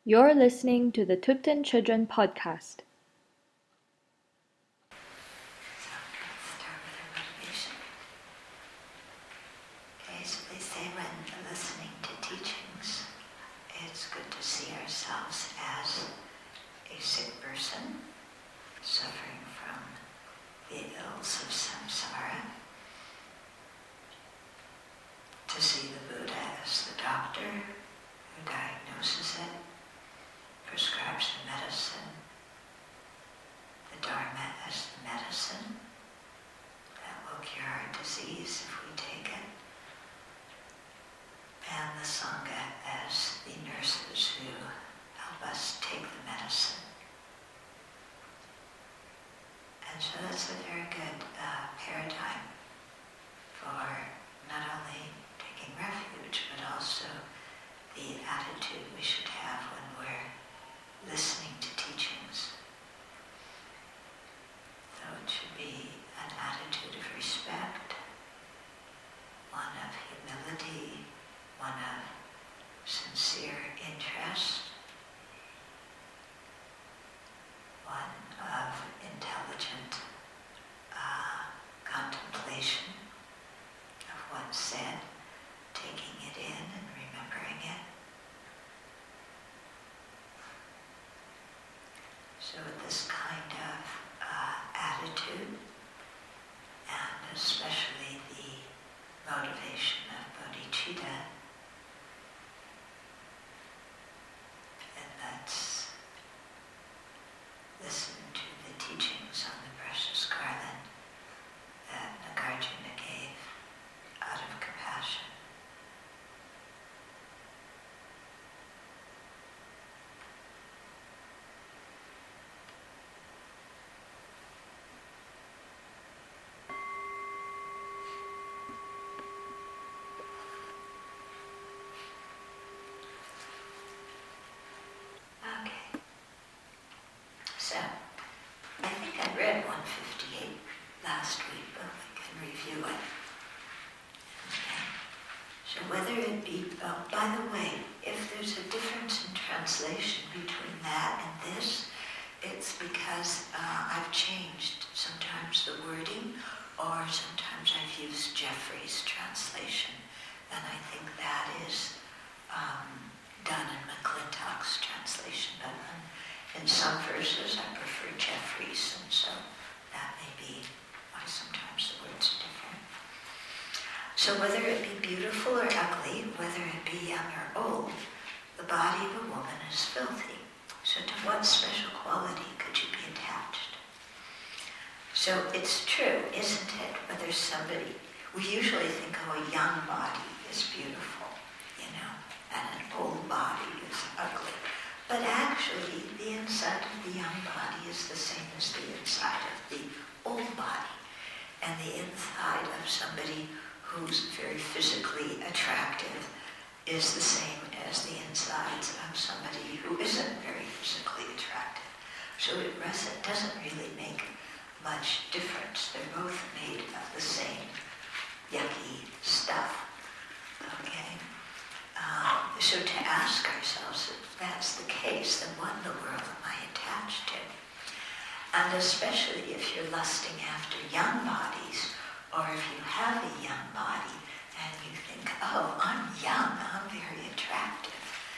You're listening to the Tuten Children Podcast. So let's start with our motivation. Okay, so they say when listening to teachings, it's good to see ourselves as a sick person suffering from the ills of samsara, to see the Buddha as the doctor who diagnoses it, prescribes the medicine, the Dharma as the medicine that will cure our disease if we take it, and the Sangha as the nurses who help us take the medicine. And so that's a very good paradigm for not only taking refuge, but also the attitude we should have when we're listening to teachings. So it should be an attitude of respect, one of humility, one of sincere interest, one of intelligent contemplation of what's said, taking it in and remembering it. So with this kind of attitude, and especially the motivation of bodhicitta, and let's listen to the teachings on the precious garland that Nagarjuna gave out of compassion. Okay. So, I think I read 158 last week, but we can review it. Okay. So whether it be, by the way, if there's a difference in translation between that and this, it's because I've changed sometimes the wording, or sometimes I've used Jeffrey's translation, and I think that is done in McClintock's translation, but in some verses I prefer Jeffrey's, and so that may be why sometimes the words are different. So whether it be beautiful or ugly, whether it be young or old, the body of a woman is filthy. So to what special quality could you be attached? So it's true, isn't it, whether somebody, we usually think, oh, a young body is beautiful, and an old body is ugly. But actually, the inside of the young body is the same as the inside of the old body. And the inside of somebody who's very physically attractive is the same as the insides of somebody who isn't very physically attractive. So it doesn't really make much difference. They're both made of the same yucky stuff. Okay? So to ask ourselves, if that's the case, then what in the world am I attached to? And especially if you're lusting after young bodies, or if you have a young body and you think, oh, I'm young, I'm very attractive,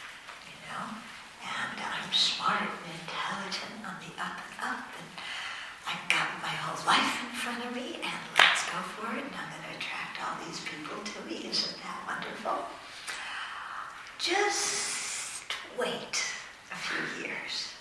and I'm smart and intelligent on the up and up, and I've got my whole life in front of me, and let's go for it, and I'm going to attract all these people to me. Isn't that wonderful? Just wait a few years.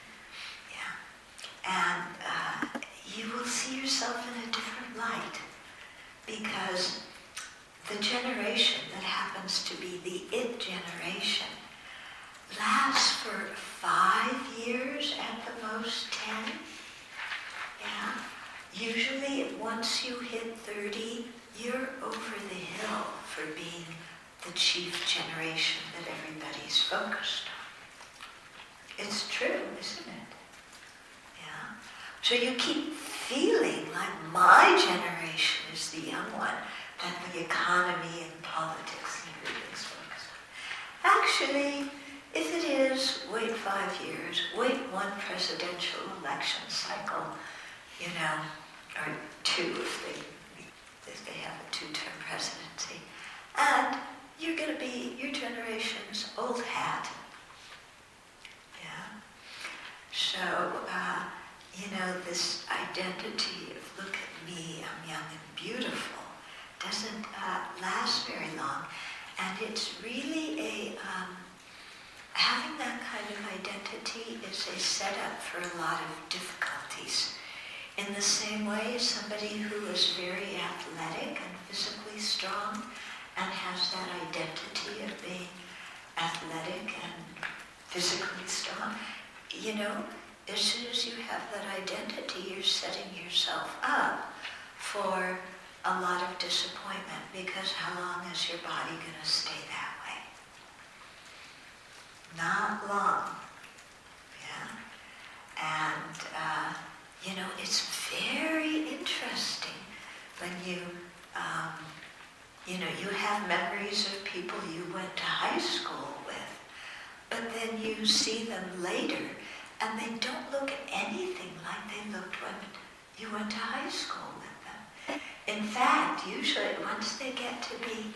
Yeah. And you will see yourself in a different light, because the generation that happens to be the it generation lasts for 5 years, at the most 10. Yeah. Usually once you hit 30, you're over the hill for being the chief generation that everybody's focused on. It's true, isn't it? Yeah. So you keep feeling like my generation is the young one, that the economy and politics and everything's focused on. Actually, if it is, wait one presidential election cycle, or two if they have a two-term presidency. And you're going to be your generation's old hat. Yeah. So, this identity of look at me, I'm young and beautiful, doesn't last very long. And it's really having that kind of identity is a setup for a lot of difficulties. In the same way, somebody who is very athletic and physically strong and has that identity of being athletic and physically strong, as soon as you have that identity, you're setting yourself up for a lot of disappointment, because how long is your body going to stay that way? Not long. Yeah. And, it's very interesting when you have memories of people you went to high school with, but then you see them later, and they don't look anything like they looked when you went to high school with them. In fact, usually once they get to be,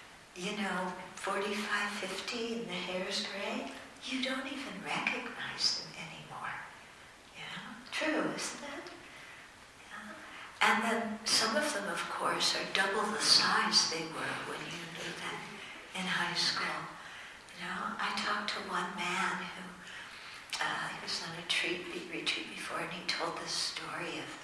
45, 50, and the hair's gray, you don't even recognize them anymore. True, isn't it? Yeah. And then some of them, of course, are double the size they were when you knew them in high school. I talked to one man who he was on a retreat before, and he told this story of,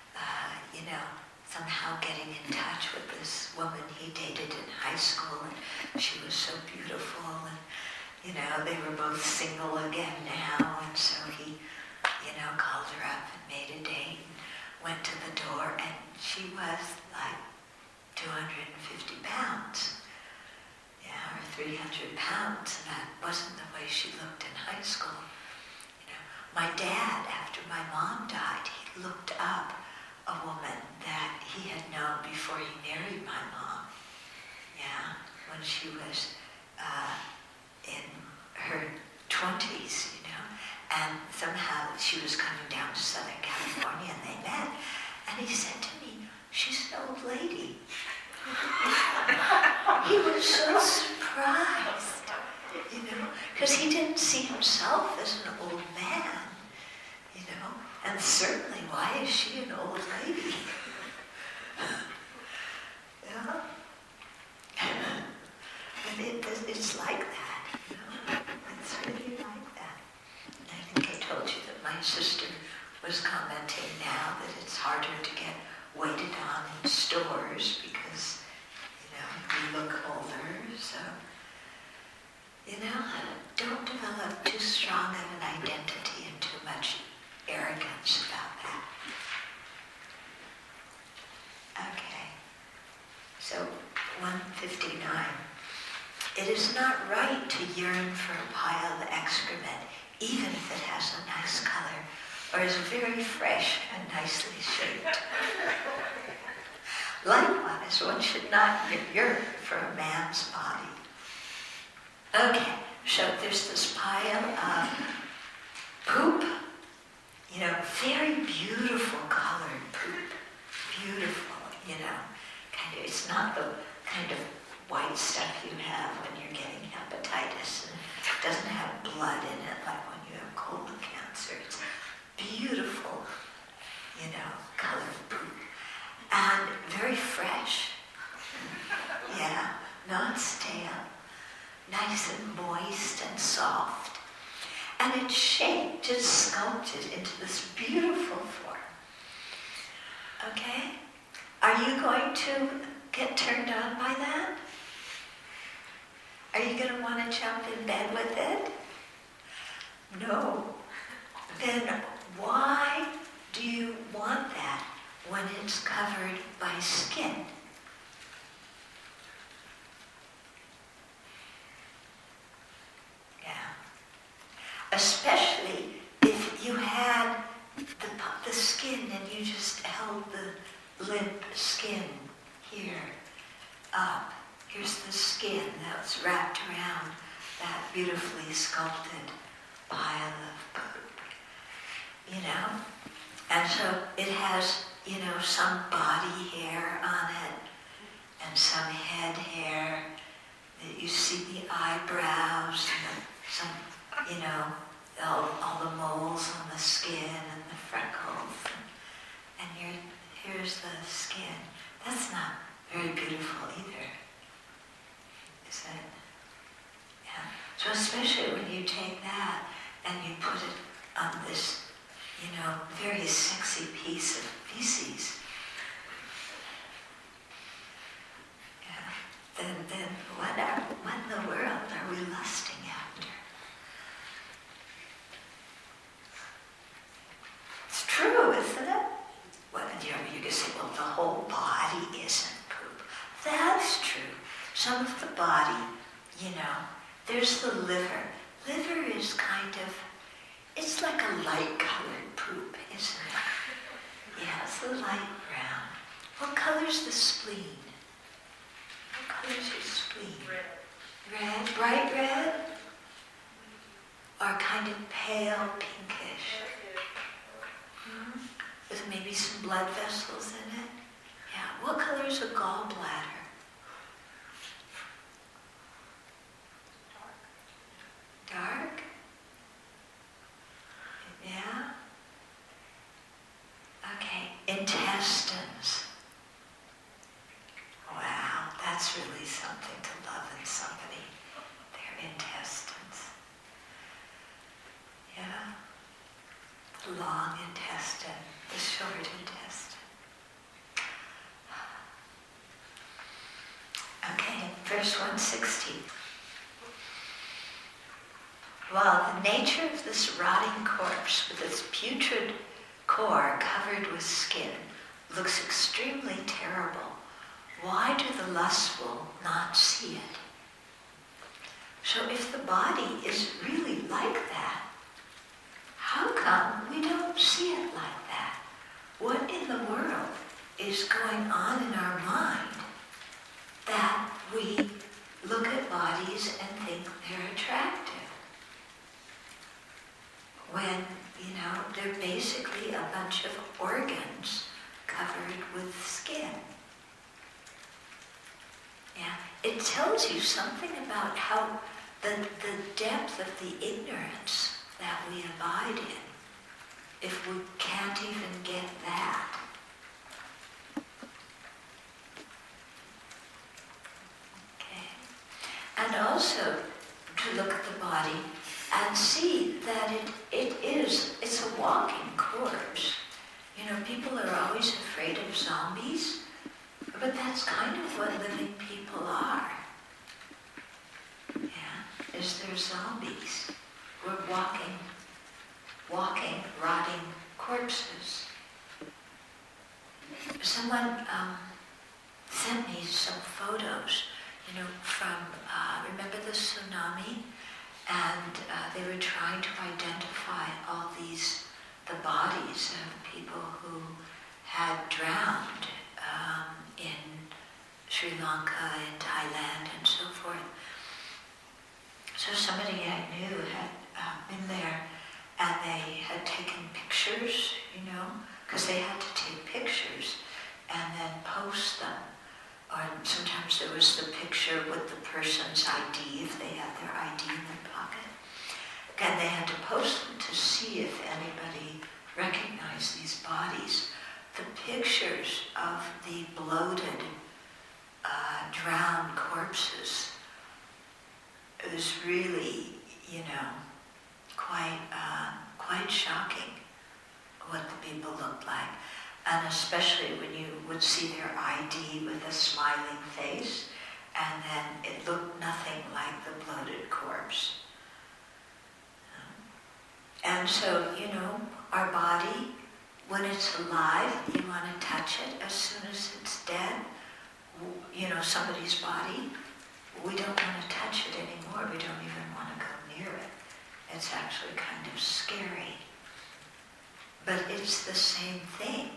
somehow getting in touch with this woman he dated in high school, and she was so beautiful, and, they were both single again now, and so he, called her up and made a date, and went to the door, and she was like 250 pounds. Or 300 pounds, and that wasn't the way she looked in high school. My dad, after my mom died, he looked up a woman that he had known before he married my mom. When she was in her 20s, and somehow she was coming down to Southern California, and they met, and he said to me, "She's an old lady." He was so surprised, because he didn't see himself as an old man, and certainly, why is she an old lady? And it's like that, it's really like that. And I think I told you that my sister was commenting now that it's harder to get waited on in stores because you look older, so, don't develop too strong of an identity and too much arrogance about that. Okay, so 159. It is not right to yearn for a pile of excrement, even if it has a nice color, or is very fresh and nicely shaped. Likewise, one should not yearn for a man's body. Okay, so there's this pile of poop, very beautiful colored poop. Beautiful, it's not the kind of white stuff you have when you're getting hepatitis, and it doesn't have blood in it like when you have colon cancer. It's beautiful, colored poop. And very fresh. Not stale. Nice and moist and soft. And it's shaped, it's sculpted into this beautiful form. Okay? Are you going to get turned on by that? Are you going to want to jump in bed with it? No. Then why do you want that when it's covered by skin? Especially if you had the skin and you just held the limp skin here up. Here's the skin that's wrapped around that beautifully sculpted pile of poop. you know. And so it has, some body hair on it and some head hair. You see the eyebrows and some, all the moles on the skin and the freckles. And here's the skin. That's not very beautiful either, is it? Yeah. So especially when you take that and you put it on this, very sexy piece of feces, then what in the world are we lusting after? It's true, isn't it? Well, you can say, well, the whole body isn't poop. That's true. Some of the body, there's the liver. Liver is it's like a light-colored poop, isn't it? Yeah, it's a light brown. What color's the spleen? What color's your spleen? Red. Bright red? Or kind of pale pinkish? With maybe some blood vessels in it? Yeah. What color is a gallbladder? Dark? Yeah? Okay. Intestines. Wow, that's really something to love in somebody. Their intestines. Yeah? The long intestine, the short intestine. Okay, verse 160. While the nature of this rotting corpse with its putrid core covered with skin looks extremely terrible, why do the lustful not see it? So if the body is really like that, how come we don't see it like that? What in the world is going on in our mind that we look at bodies and think they're attractive? When, they're basically a bunch of organs covered with skin. Yeah, it tells you something about how the depth of the ignorance that we abide in, if we can't even get that. Okay. And also to look at the body and see that it's a walking corpse. People are always afraid of zombies, but that's kind of what living people are. Yeah, is they're zombies. We're walking, rotting corpses. Someone sent me some photos, from, remember the tsunami? And they were trying to identify all the bodies of people who had drowned in Sri Lanka, in Thailand, and so forth. So somebody I knew had been there, and they had taken pictures, because they had to take pictures and then post them. Or sometimes there was the picture with the person's ID, if they had their ID in their pocket. And they had to post them to see if anybody recognized these bodies. The pictures of the bloated, drowned corpses, it was really, quite shocking what the people looked like. And especially when you would see their ID with a smiling face, and then it looked nothing like the bloated corpse. And so, our body, when it's alive, you want to touch it. As soon as it's dead, somebody's body, we don't want to touch it anymore. We don't even want to go near it. It's actually kind of scary. But it's the same thing.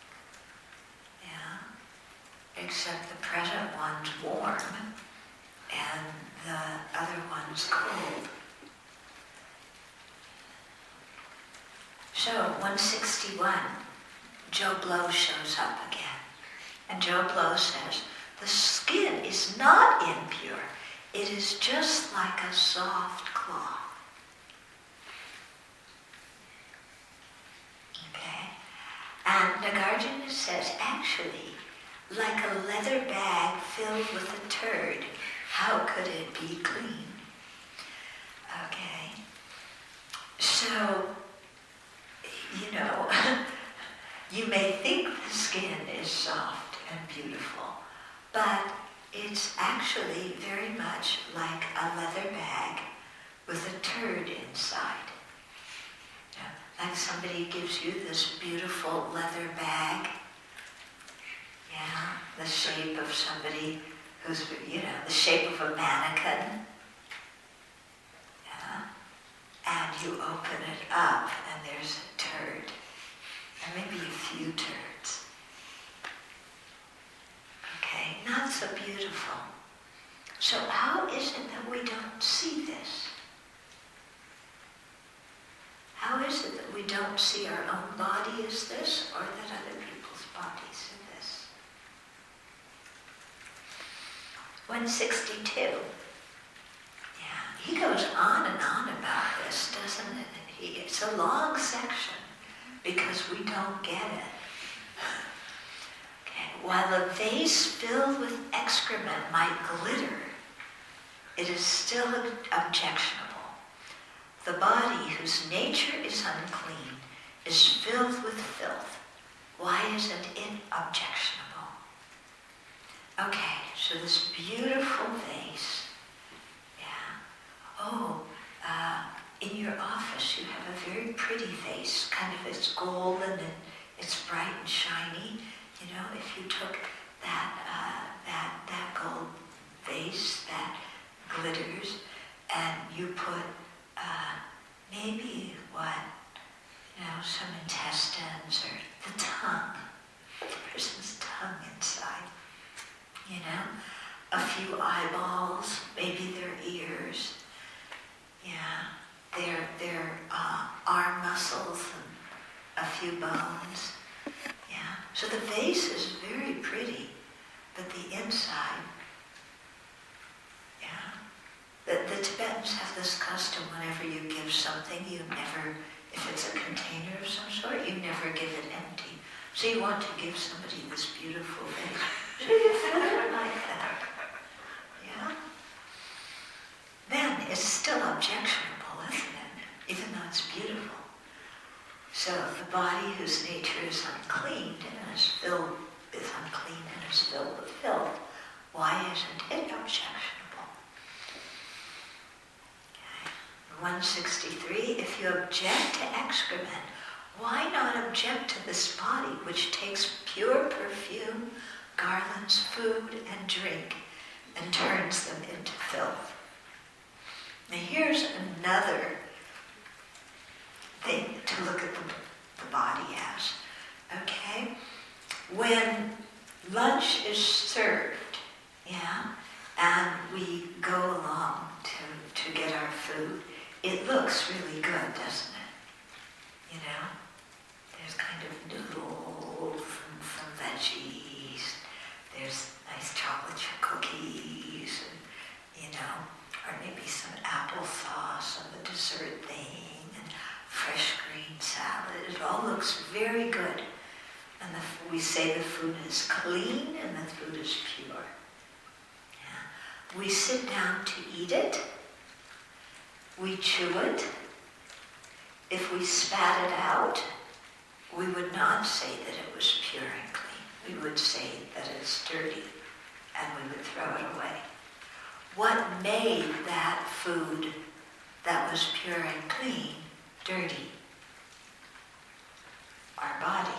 Except the present one's warm and the other one's cold. So So 161, Joe Blow shows up again. And Joe Blow says, the skin is not impure. It is just like a soft cloth. Okay? And Nagarjuna says, actually, like a leather bag filled with a turd, how could it be clean? Okay? So, you may think the skin is soft and beautiful, but it's actually very much like a leather bag with a turd inside. Like somebody gives you this beautiful leather bag, the shape of somebody who's, the shape of a mannequin. And you open it up and there's a turd, or maybe a few turds. Okay, not so beautiful. So how is it that we don't see this? How is it that we don't see our own body as this, or that other people's bodies are this? 162. He goes on and on about this, doesn't it? It's a long section because we don't get it. Okay. While a vase filled with excrement might glitter, it is still objectionable. The body whose nature is unclean is filled with filth. Why isn't it objectionable? Okay, so this beautiful vase. In your office you have a very pretty vase, kind of it's golden and it's bright and shiny. If you took that gold vase that glitters and you put maybe some intestines or the tongue, the person's tongue inside, a few eyeballs, maybe their ears, their arm muscles and a few bones. So the vase is very pretty, but the inside, the Tibetans have this custom whenever you give something, if it's a container of some sort, you never give it empty. So you want to give somebody this beautiful vase. So you fill it like that. Then it's still objectionable, isn't it? Even though it's beautiful. So the body whose nature is unclean and is unclean and is filled with filth, why isn't it objectionable? Okay. 163, if you object to excrement, why not object to this body which takes pure perfume, garlands, food, and drink, and turns them into filth? Now here's another thing to look at the body as. Okay? When lunch is served, and we go along to get our food, it looks really good, doesn't it? There's kind of noodles and some veggies, there's nice chocolate chip cookies, and, or maybe some applesauce on the dessert thing, and fresh green salad. It all looks very good. And we say the food is clean and the food is pure. We sit down to eat it. We chew it. If we spat it out, we would not say that it was pure and clean. We would say that it's dirty, and we would throw it away. What made that food that was pure and clean dirty? Our body.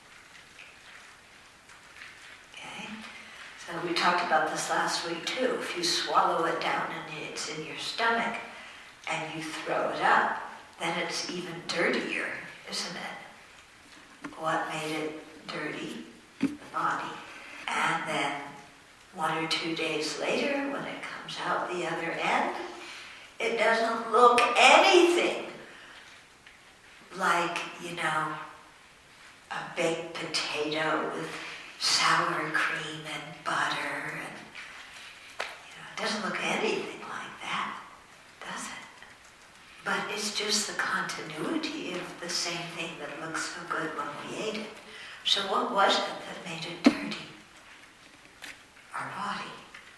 Okay? So we talked about this last week too. If you swallow it down and it's in your stomach and you throw it up, then it's even dirtier, isn't it? What made it dirty? The body. And then 1 or 2 days later, when it comes out the other end, it doesn't look anything like, baked potato with sour cream and butter, and it doesn't look anything like that, does it? But it's just the continuity of the same thing that looks so good when we ate it. So what was it that made it dirty? Our body.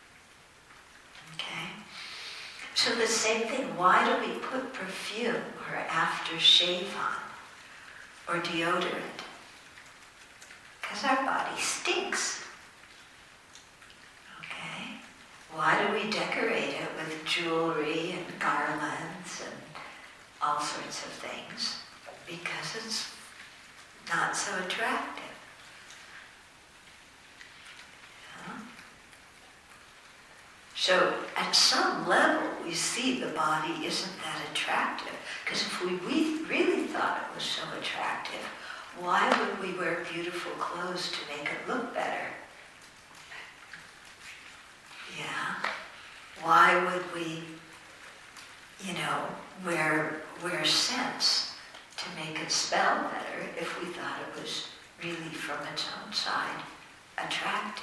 Okay? So the same thing, why do we put perfume or aftershave on? Or deodorant? Because our body stinks. Okay? Why do we decorate it with jewelry and garlands and all sorts of things? Because it's not so attractive. Yeah. So at some level we see the body isn't that attractive. Because if we really thought it was so attractive, why would we wear beautiful clothes to make it look better? Yeah. Why would we, wear scents to make it smell better if we thought it was really from its own side attractive?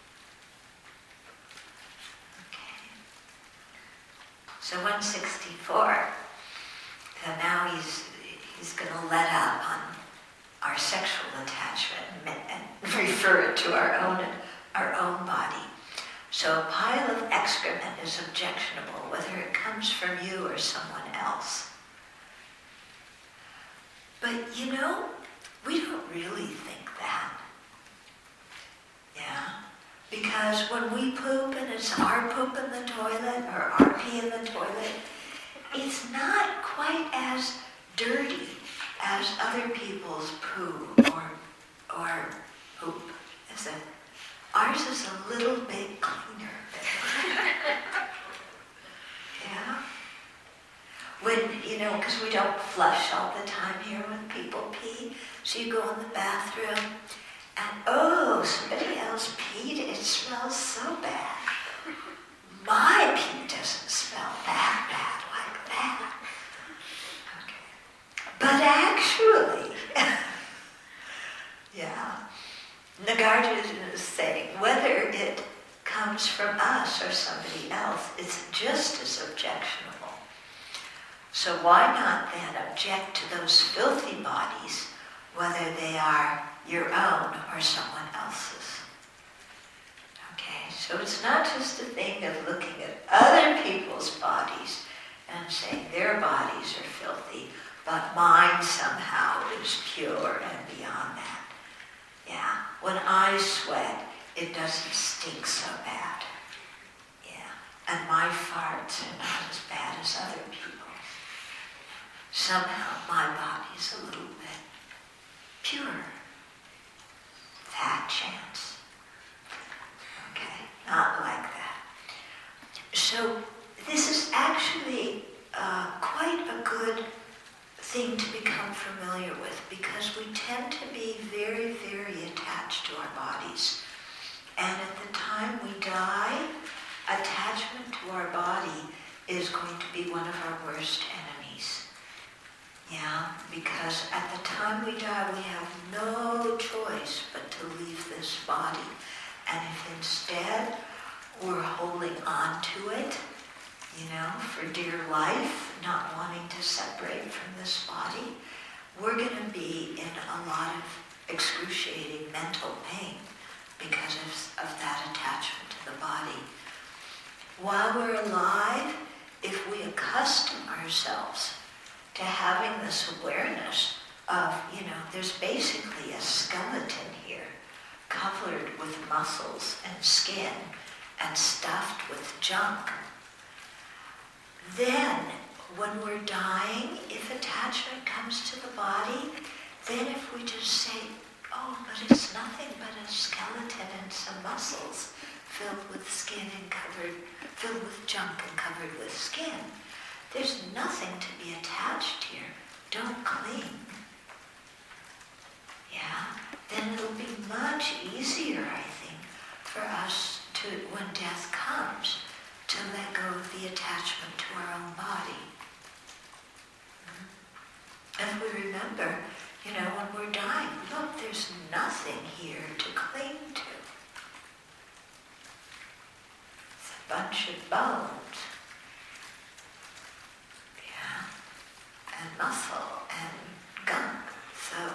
Okay. So 164. So now he's going to let up on our sexual attachment and refer it to our own body. So a pile of excrement is objectionable, whether it comes from you or someone else. But we don't really think that. Yeah? Because when we poop and it's our poop in the toilet or our pee in the toilet, it's not quite as dirty as other people's poo or poop, is it? Ours is a little bit cleaner. Yeah? When, because we don't flush all the time here when people pee, so you go in the bathroom and, somebody else peed, it smells so bad. My pee doesn't smell that bad like that. Okay. But actually, yeah, Nagarjuna is saying whether it comes from us or somebody else, it's just as objectionable. So why not then object to those filthy bodies, whether they are your own or someone else's? Okay, so it's not just a thing of looking at other people's bodies and saying their bodies are filthy, but mine somehow is pure and beyond that. Yeah, when I sweat, it doesn't stink so bad. Yeah, and my farts are not as bad as other people's. Somehow my body's a little bit purer. Fat chance. Okay, not like that. So this is actually quite a good thing to become familiar with, because we tend to be very, very attached to our bodies. And at the time we die, attachment to our body is going to be one of our worst enemies. Yeah, because at the time we die, we have no choice but to leave this body. And if instead we're holding on to it, for dear life, not wanting to separate from this body, we're going to be in a lot of excruciating mental pain because of that attachment to the body. While we're alive, if we accustom ourselves to having this awareness of, there's basically a skeleton here, covered with muscles and skin and stuffed with junk, then when we're dying, if attachment comes to the body, then if we just say, but it's nothing but a skeleton and some muscles filled with junk and covered with skin, there's nothing to be attached here. Don't cling. Yeah? Then it'll be much easier, I think, for us to, when death comes, to let go of the attachment to our own body. And we remember, when we're dying, look, there's nothing here to cling to. It's a bunch of bones. Yeah. And muscle and gunk. So,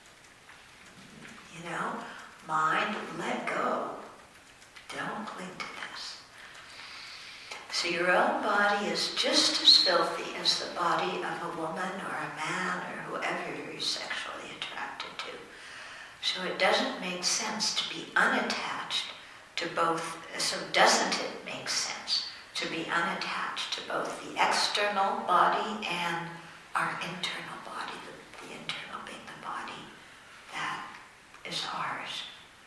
mind, let go. Don't cling to this. So your own body is just as filthy as the body of a woman or a man or whoever you're sexually attracted to. So it doesn't make sense to be unattached to both. So doesn't it make sense to be unattached to both the external body and our internal body, the internal being the body that is ours?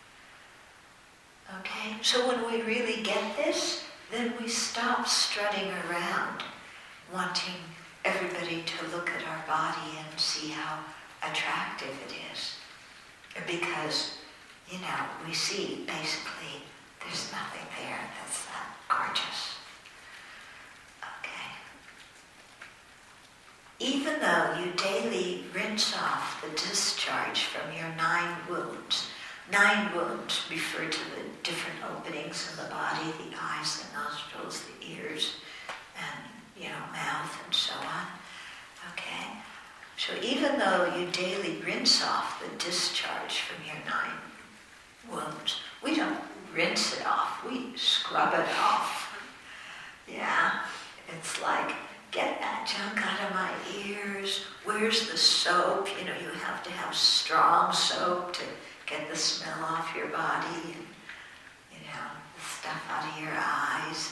Okay, so when we really get this, then we stop strutting around wanting everybody to look at our body and see how attractive it is. Because, we see basically there's nothing there that's that gorgeous. Okay. Even though you daily rinse off the discharge from your 9 wounds, 9 wounds refer to the different openings in the body, the eyes, the nostrils, the ears, and, mouth, and so on. Okay? So even though you daily rinse off the discharge from your 9 wounds, we don't rinse it off, we scrub it off. Yeah? It's like, get that junk out of my ears. Where's the soap? You have to have strong soap to get the smell off your body, and, the stuff out of your eyes,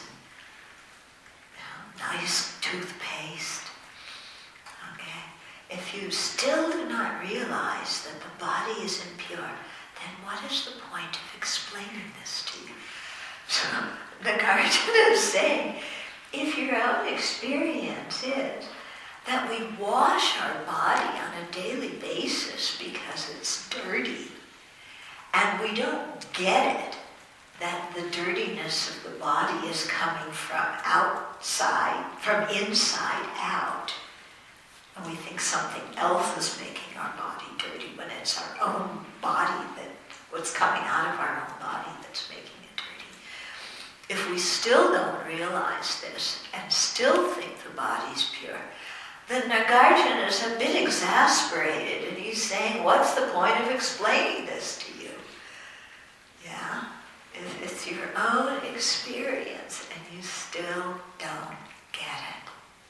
and, nice toothpaste. Okay? If you still do not realize that the body is impure, then what is the point of explaining this to you? So Nagarjuna is saying, if your own experience is that we wash our body on a daily basis because it's dirty, and we don't get it, that the dirtiness of the body is coming from outside, from inside out, and we think something else is making our body dirty when it's our own body, what's coming out of our own body that's making it dirty. If we still don't realize this and still think the body's pure, then Nagarjuna is a bit exasperated, and he's saying, what's the point of explaining this to you? Yeah? If it's your own experience and you still don't get it.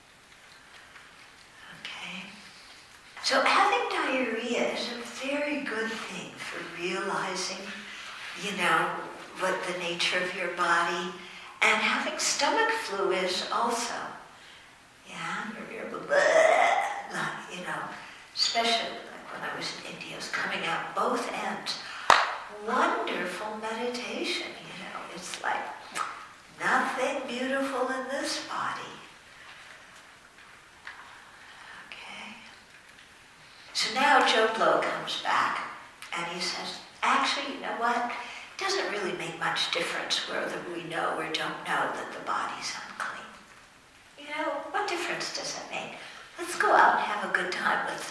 Okay? So having diarrhea is a very good thing for realizing, what the nature of your body, and having stomach flu is also. Yeah? Especially like when I was in India, it was coming out both ends. Wonderful meditation, It's like nothing beautiful in this body. Okay? So now Joe Blow comes back and he says, actually, you know what? It doesn't really make much difference whether we know or don't know that the body's unclean. What difference does it make? Let's go out and have a good time with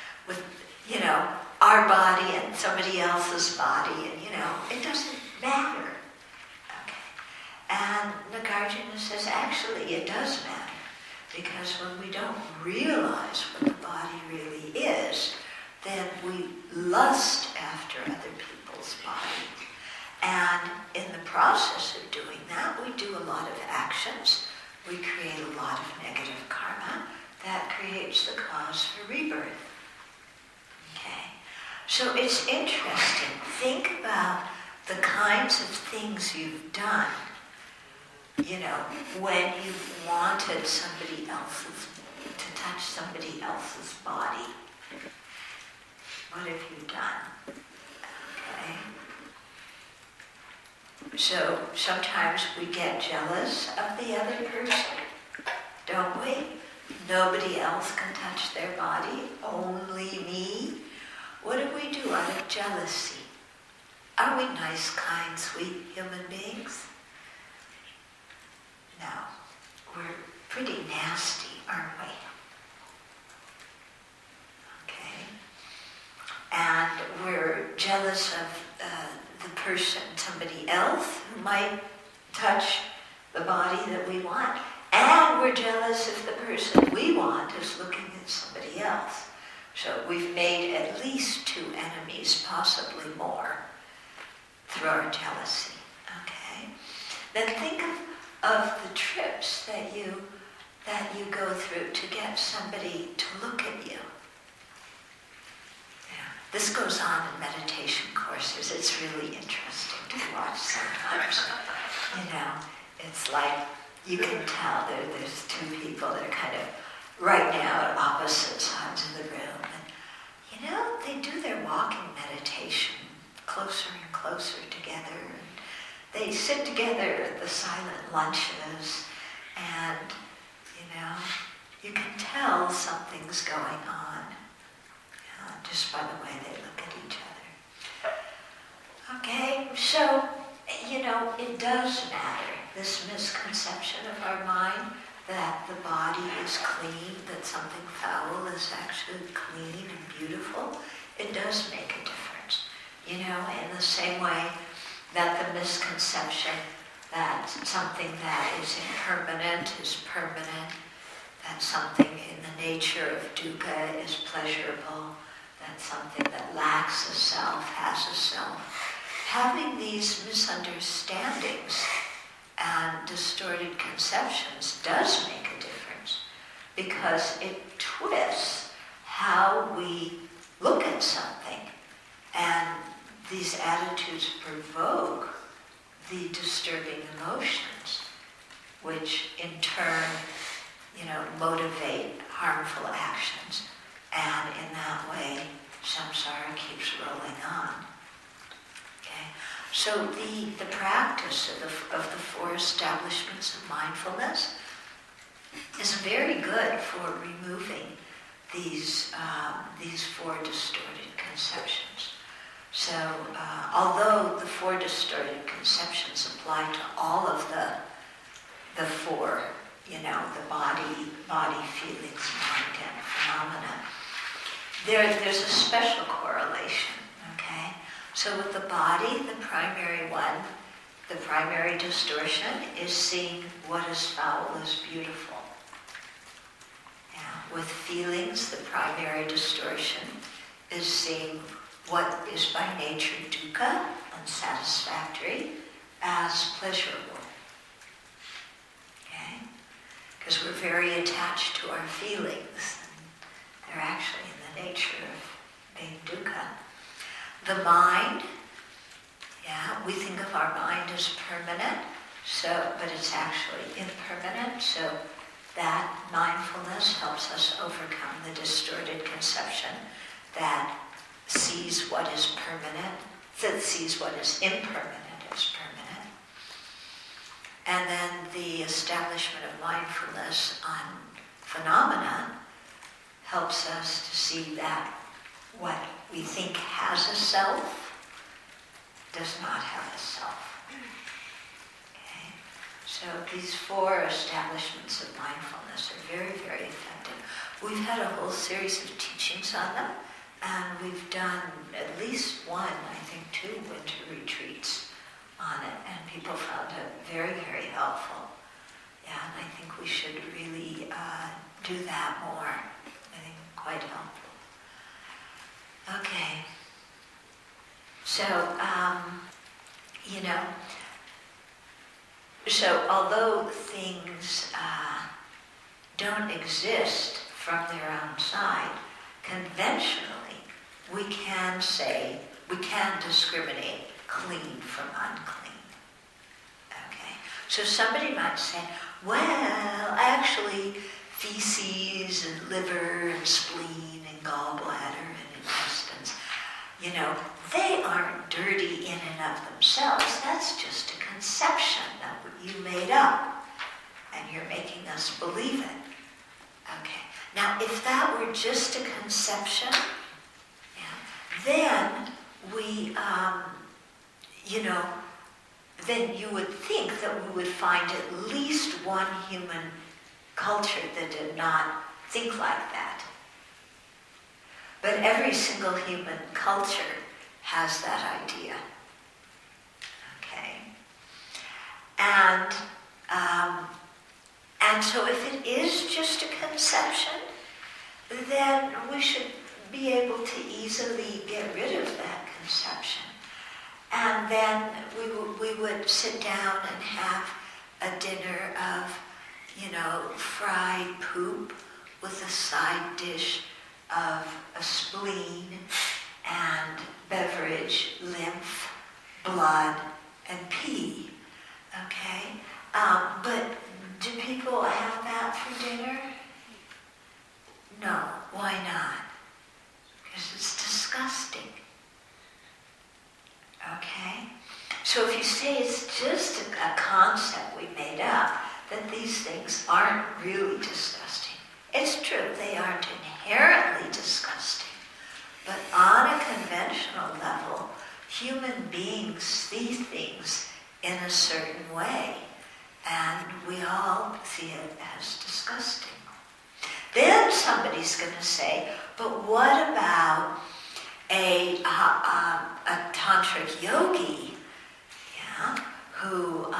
our body and somebody else's body, and, it doesn't matter. Okay. And Nagarjuna says, actually, it does matter, because when we don't realize what the body really is, then we lust after other people's bodies. And in the process of doing that, we do a lot of actions. We create a lot of negative karma that creates the cause for rebirth. Okay? So it's interesting. Think about the kinds of things you've done, when you've wanted somebody else's, to touch somebody else's body. What have you done? Okay? So sometimes we get jealous of the other person, don't we? Nobody else can touch their body, only me. What do we do out of jealousy? Are we nice, kind, sweet human beings? No, we're pretty nasty, aren't we? Okay. jealous of the person, somebody else who might touch the body that we want, and we're jealous if the person we want is looking at somebody else. So we've made at least 2 enemies, possibly more, through our jealousy. Okay? Then think of the trips that you go through to get somebody to look at you. Yeah. This goes on in meditation courses. It's really interesting to watch sometimes. It's like you can tell there's 2 people that are kind of right now at opposite sides of the room. And, they do their walking meditation closer and closer together. And they sit together at the silent lunches. And, you can tell something's going on just by the way they look at each other. Okay, so, it does matter, this misconception of our mind that the body is clean, that something foul is actually clean and beautiful. It does make a difference. In the same way that the misconception that something that is impermanent is permanent, that something in the nature of dukkha is pleasurable, that something that lacks a self has a self. Having these misunderstandings and distorted conceptions does make a difference because it twists how we look at something, and these attitudes provoke the disturbing emotions, which in turn, motivate harmful actions, and in that way, samsara keeps rolling on. Okay, so the practice of the 4 establishments of mindfulness is very good for removing these 4 distorted conceptions. So, although the 4 distorted conceptions apply to all of the 4, the body, feelings, mind, and phenomena, there's a special correlation. Okay, so with the body, the primary one, the primary distortion is seeing what is foul as beautiful. Yeah. With feelings, the primary distortion is seeing what is by nature dukkha, unsatisfactory, as pleasurable. Okay? Because we're very attached to our feelings. And they're actually in the nature of being dukkha. The mind, we think of our mind as permanent, but it's actually impermanent, so that mindfulness helps us overcome the distorted conception that sees what is permanent, that sees what is impermanent as permanent. And then the establishment of mindfulness on phenomena helps us to see that what we think has a self does not have a self. Okay? So these 4 establishments of mindfulness are very, very effective. We've had a whole series of teachings on them, and we've done at least 1, I think 2 winter retreats on it, and people found it very, very helpful. Yeah, and I think we should really do that more. I think quite helpful. Okay. So, so although things don't exist from their own side, conventionally, we can discriminate clean from unclean. Okay? So somebody might say, well, actually, feces and liver and spleen and gallbladder and intestines, they aren't dirty in and of themselves. That's just a conception that you made up, and you're making us believe it. Okay. Now, if that were just a conception, then we, then you would think that we would find at least one human culture that did not think like that. But every single human culture has that idea. Okay? And so if it is just a conception, then we should be able to easily get rid of that conception. And then we would sit down and have a dinner of, fried poop with a side dish of a spleen and beverage, lymph, blood, and pee. Okay? But do people have that for dinner? No. Why not? Because it's disgusting. Okay? So if you say it's just a concept we made up, that these things aren't really disgusting. It's true, they aren't inherently disgusting. But on a conventional level, human beings see things in a certain way, and we all see it as disgusting. Then somebody's going to say, but what about a tantric yogi, who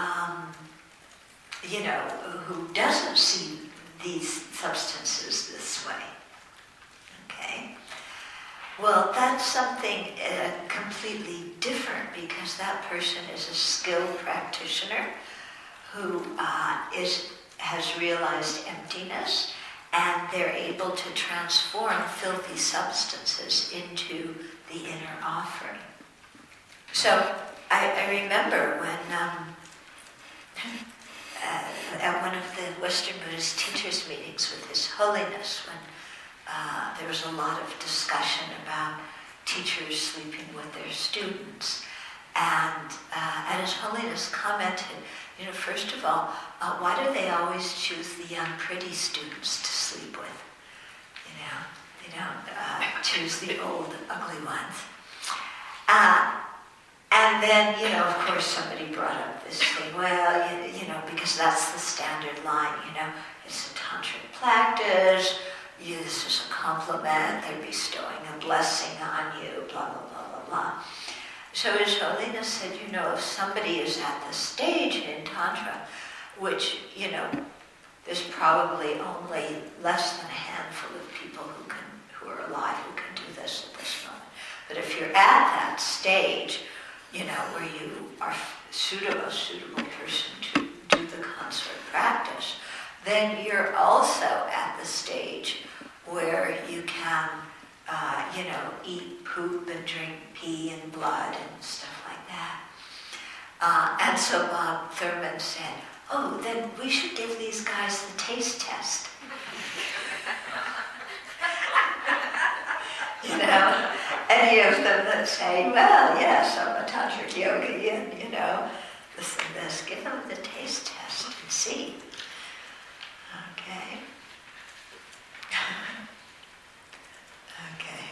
doesn't see these substances this way? Okay. Well, that's something completely different, because that person is a skilled practitioner who has realized emptiness, and they're able to transform filthy substances into the inner offering. So I remember when at one of the Western Buddhist teachers' meetings with His Holiness, when there was a lot of discussion about teachers sleeping with their students. And His Holiness commented, first of all, why do they always choose the young, pretty students to sleep with? They don't choose the old, ugly ones. And then, of course, somebody brought up this thing, well, because that's the standard line, it's a tantric practice, this is a compliment, they're bestowing a blessing on you, blah, blah, blah, blah, blah. So His Holiness said, if somebody is at the stage in Tantra, which, there's probably only less than a handful of people who are alive who can do this at this moment. But if you're at that stage, where you are a suitable person to do the consort practice, then you're also at the stage where you can, eat poop and drink pee and blood and stuff like that. And so Bob Thurman said, oh, then we should give these guys the taste test. Any of them that say, well, yes, I'm a tantric yogi, and, this and this, give them the taste test and see. Okay. Okay.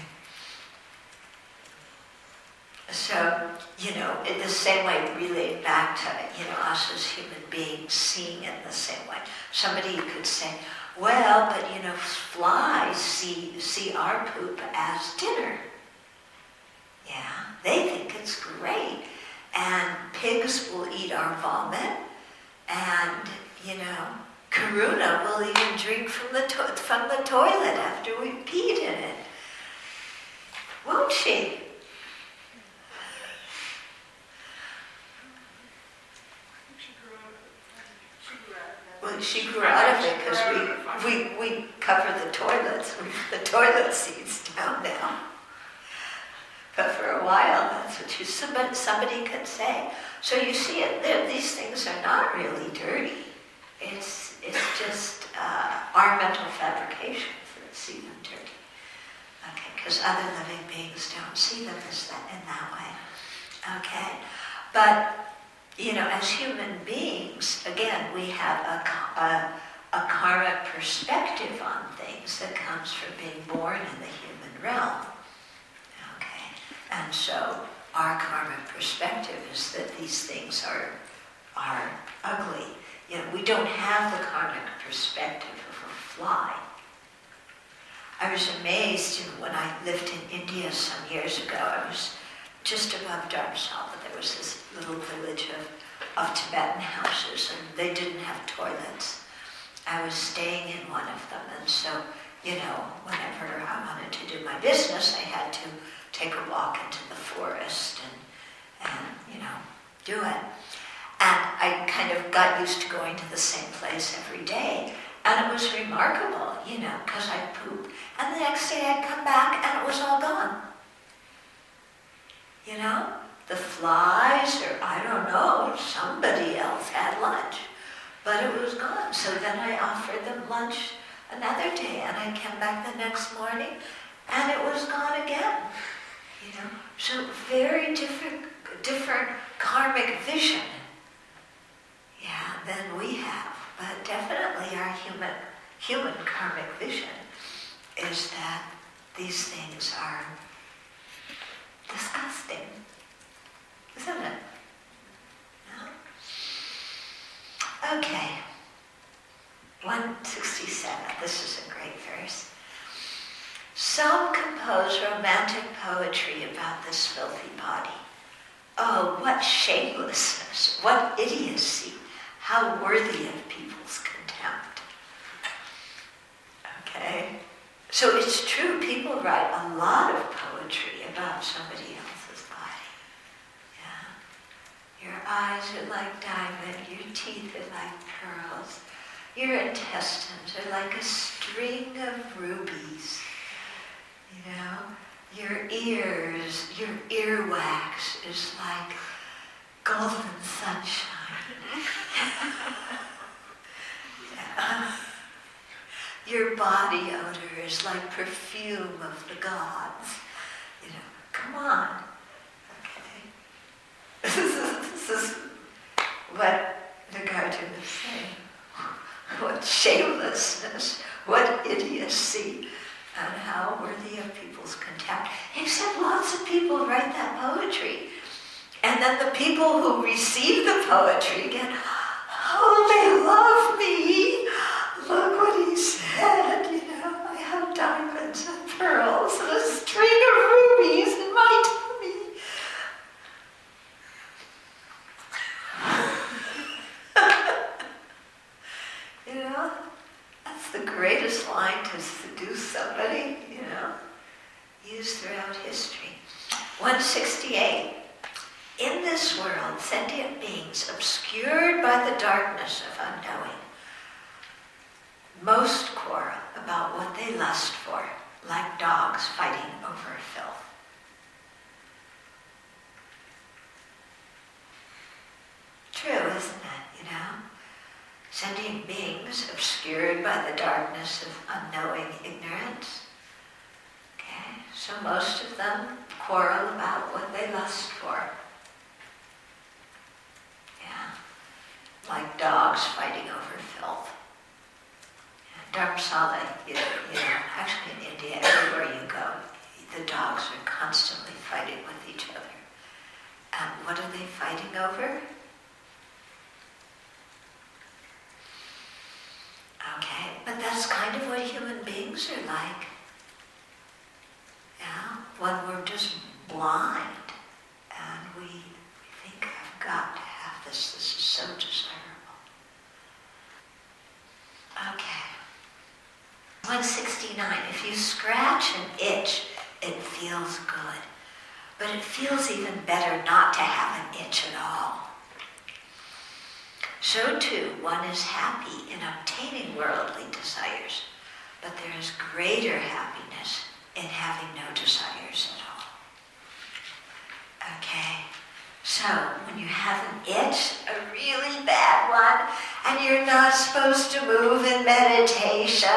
So, in the same way, relate back to, us as human beings, seeing it in the same way. Somebody could say, well, but, flies see our poop as dinner. Yeah, they think it's great. And pigs will eat our vomit. And, Karuna will even drink from the toilet after we've peed in it. Won't she? Well, she grew out of it because we cover the toilets. The toilet seats down now. But for a while, that's what somebody could say. So you see, these things are not really dirty. It's just our mental fabrications that see them dirty. Okay, because other living beings don't see them in that way. Okay, but as human beings, again, we have a karmic perspective on things that comes from being born in the human realm. Okay, and so our karmic perspective is that these things are ugly. We don't have the karmic perspective of a fly. I was amazed when I lived in India some years ago. I was just above Dharamsala, there was this little village of Tibetan houses, and they didn't have toilets. I was staying in one of them, and so, whenever I wanted to do my business, I had to take a walk into the forest and do it. And I kind of got used to going to the same place every day. And it was remarkable, because I'd poop. And the next day I'd come back and it was all gone. The flies, or I don't know, somebody else had lunch. But it was gone. So then I offered them lunch another day, and I came back the next morning and it was gone again. So very different karmic vision, than we have. But definitely our human karmic vision is that these things are disgusting, isn't it? No? Okay, 167, this is a great verse. Some compose romantic poetry about this filthy body. Oh, what shamelessness, what idiocy, how worthy of people's contempt. Okay? So it's true, people write a lot of poetry about somebody else's body. Yeah? Your eyes are like diamond, your teeth are like pearls, your intestines are like a string of rubies. Your ears, your earwax is like golden sunshine. Your body odor is like perfume of the gods. Come on. Okay. This is what Nagarjuna is saying. What shamelessness, what idiocy, and how worthy of people's contempt. Except lots of people write that poetry. And then the people who receive the poetry get, oh, they love me. Look what he said, I have diamonds and pearls and a string of rubies in my tummy. That's the greatest line to seduce somebody, used throughout history. 168. In this world, sentient beings, obscured by the darkness of unknowing, most quarrel about what they lust for, like dogs fighting over filth. True, isn't it? Sentient beings obscured by the darkness of unknowing ignorance. Okay, so most of them quarrel about what they lust for. Like dogs fighting over filth. Dharamsala, actually in India, everywhere you go, the dogs are constantly fighting with each other. And what are they fighting over? Okay, but that's kind of what human beings are like. When we're just blind and we think, I've got to have this is so desirable. Okay. 169, if you scratch an itch, it feels good. But it feels even better not to have an itch at all. So too, one is happy in obtaining worldly desires, but there is greater happiness in having no desires at all. Okay, so when you have an itch, a really bad one, and you're not supposed to move in meditation,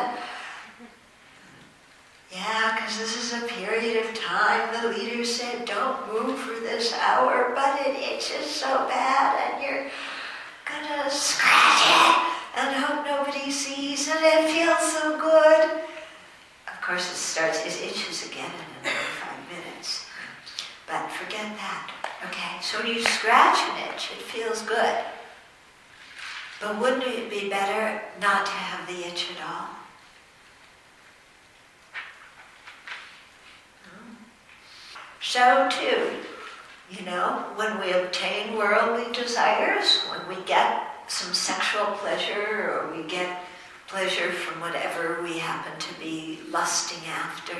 because this is a period of time, the leader said, don't move for this hour, but it itches so bad, and you're gonna scratch it and hope nobody sees, and it feels so good. Of course, it itches again in another 5 minutes. But forget that. Okay, so when you scratch an itch, it feels good. But wouldn't it be better not to have the itch at all? So too, when we obtain worldly desires, when we get some sexual pleasure or we get pleasure from whatever we happen to be lusting after,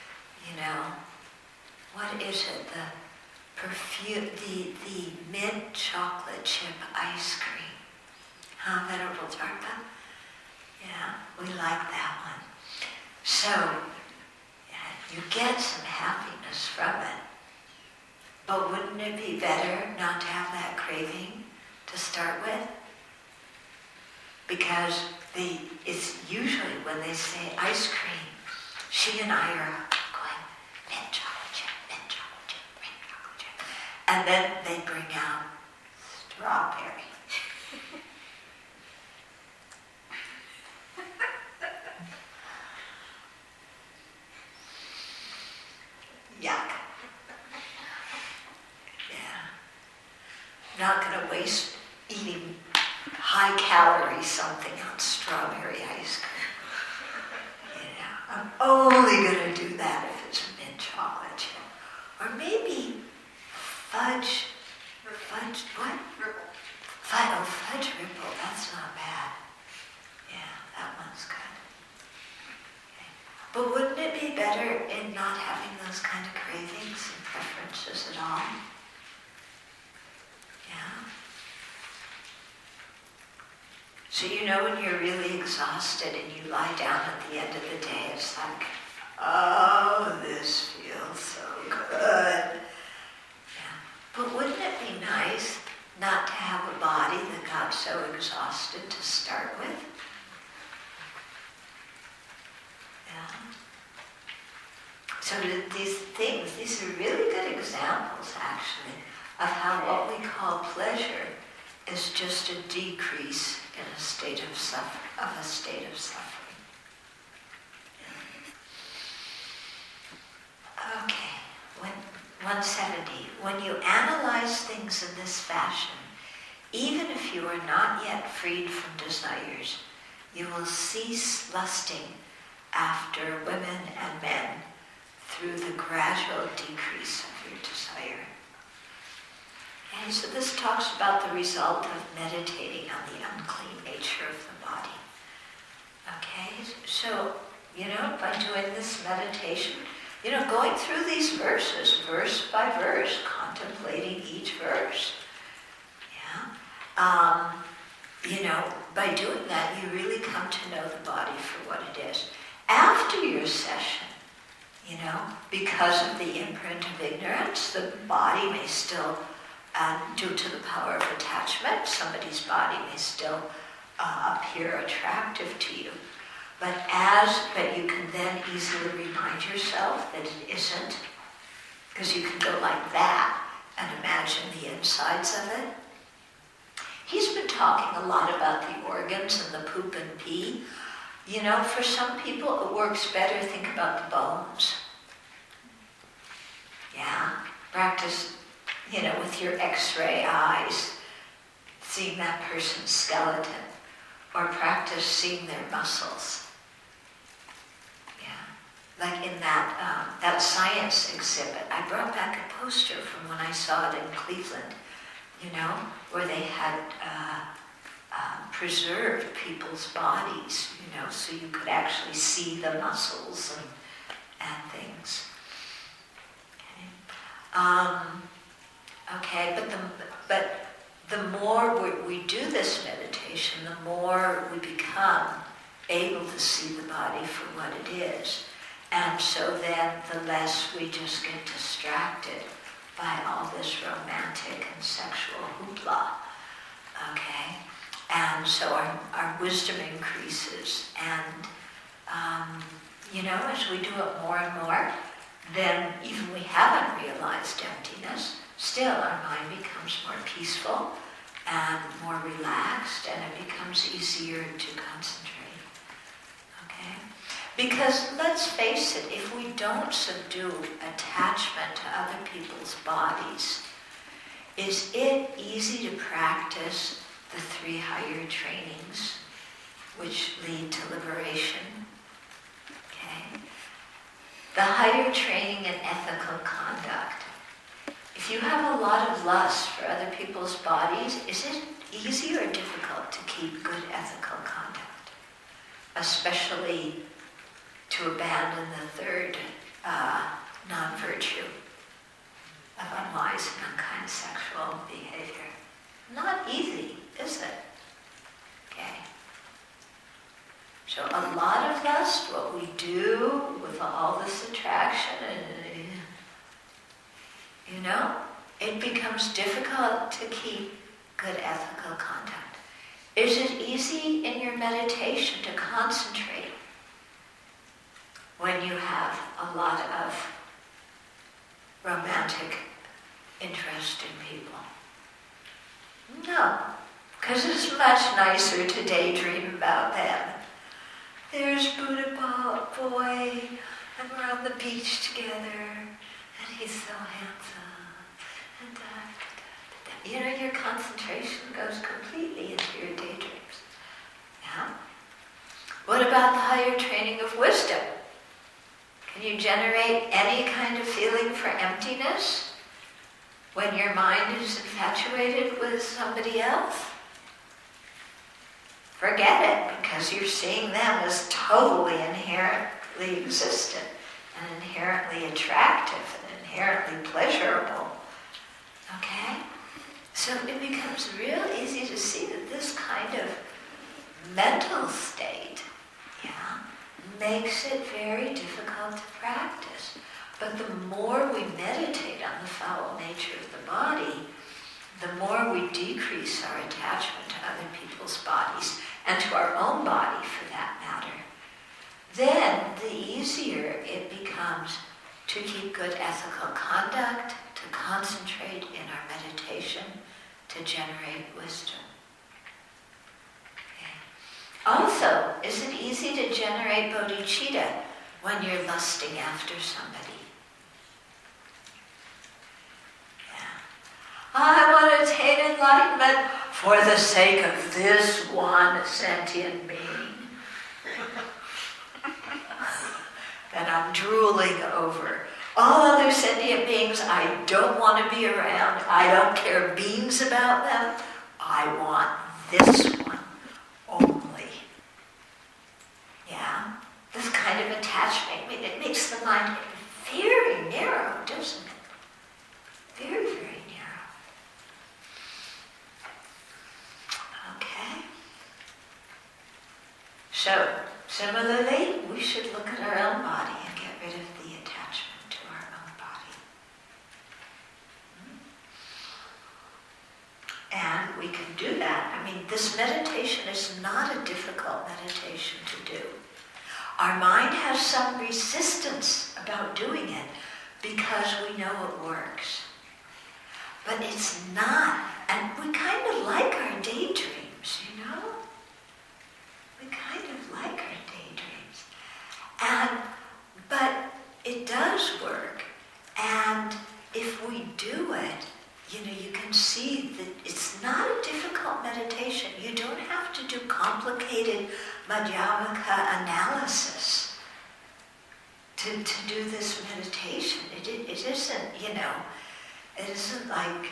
what is it? The perfume, the mint chocolate chip ice cream. Huh, Venerable Tarka? Yeah, we like that one. So, you get some happiness from it. But wouldn't it be better not to have that craving to start with? Because it's usually when they say ice cream, she and I are going, mint chocolate chip, mint chocolate chip, mint chocolate chip. And then they bring out strawberry. Yuck. Yeah. Not going to waste eating high-calorie something on strawberry ice cream. I'm only going to do that if it's mint chocolate chip. Or maybe fudge what? Ripple. Fudge ripple, that's not bad. Yeah, that one's good. Okay. But wouldn't it be better in not having those kind of cravings and preferences at all? Yeah. So when you're really exhausted and you lie down at the end of the day, it's like, oh, this feels so good. Yeah. But wouldn't it be nice not to have a body that got so exhausted to start with? Yeah. So these are really good examples, actually, of how what we call pleasure is just a decrease in a state of suffering. Okay, 170. When you analyze things in this fashion, even if you are not yet freed from desires, you will cease lusting after women and men through the gradual decrease of your desire. Okay, so this talks about the result of meditating on the unclean nature of the body. Okay, so, by doing this meditation, going through these verses, verse by verse, contemplating each verse. Yeah. By doing that, you really come to know the body for what it is. After your session, because of the imprint of ignorance, the body may still, due to the power of attachment, somebody's body may still appear attractive to you. But you can then easily remind yourself that it isn't, because you can go like that and imagine the insides of it. He's been talking a lot about the organs and the poop and pee. For some people it works better, think about the bones. Yeah, practice, with your x-ray eyes, seeing that person's skeleton, or practice seeing their muscles. Like in that science exhibit, I brought back a poster from when I saw it in Cleveland, where they had preserved people's bodies, so you could actually see the muscles and things. Okay, but the more we do this meditation, the more we become able to see the body for what it is. And so then the less we just get distracted by all this romantic and sexual hoopla, okay? And so our wisdom increases. And, as we do it more and more, then even we haven't realized emptiness, still our mind becomes more peaceful and more relaxed, and it becomes easier to concentrate, okay? Because let's face it, if we don't subdue attachment to other people's bodies, is it easy to practice the 3 higher trainings which lead to liberation? Okay. The higher training in ethical conduct if you have a lot of lust for other people's bodies, is it easy or difficult to keep good ethical conduct? Especially to abandon the third non-virtue of unwise and unkind sexual behavior. Not easy, is it? Okay. So a lot of lust, what we do with all this attraction, it becomes difficult to keep good ethical conduct. Is it easy in your meditation to concentrate when you have a lot of romantic interest in people? No, because it's much nicer to daydream about them. There's Buddha boy, and we're on the beach together, and he's so handsome. And your concentration goes completely into your daydreams. Yeah? What about the higher training of wisdom? Can you generate any kind of feeling for emptiness when your mind is infatuated with somebody else? Forget it, because you're seeing them as totally inherently existent and inherently attractive and inherently pleasurable. Okay? So it becomes real easy to see that this kind of mental state, makes it very difficult to practice. But the more we meditate on the foul nature of the body, the more we decrease our attachment to other people's bodies, and to our own body for that matter, then the easier it becomes to keep good ethical conduct, to concentrate in our meditation, to generate wisdom. Okay. Also, is it easy to generate bodhicitta when you're lusting after somebody? I want to attain enlightenment for the sake of this one sentient being that I'm drooling over. All other sentient beings I don't want to be around. I don't care beans about them. I want this one only. Yeah? This kind of attachment, it makes the mind very narrow, doesn't it? Very, very narrow. Okay? So, similarly, we should look at our own body and get rid of the attachment to our own body. And we can do that. I mean, this meditation is not a difficult meditation to do. Our mind has some resistance about doing it because we know it works. But it's not. And we kind of like our daydreams, you know? We kind of like our daydreams. But it does work. And if we do it, you can see that it's not a difficult meditation. You don't have to do complicated Madhyamaka analysis to do this meditation. It isn't, it isn't like,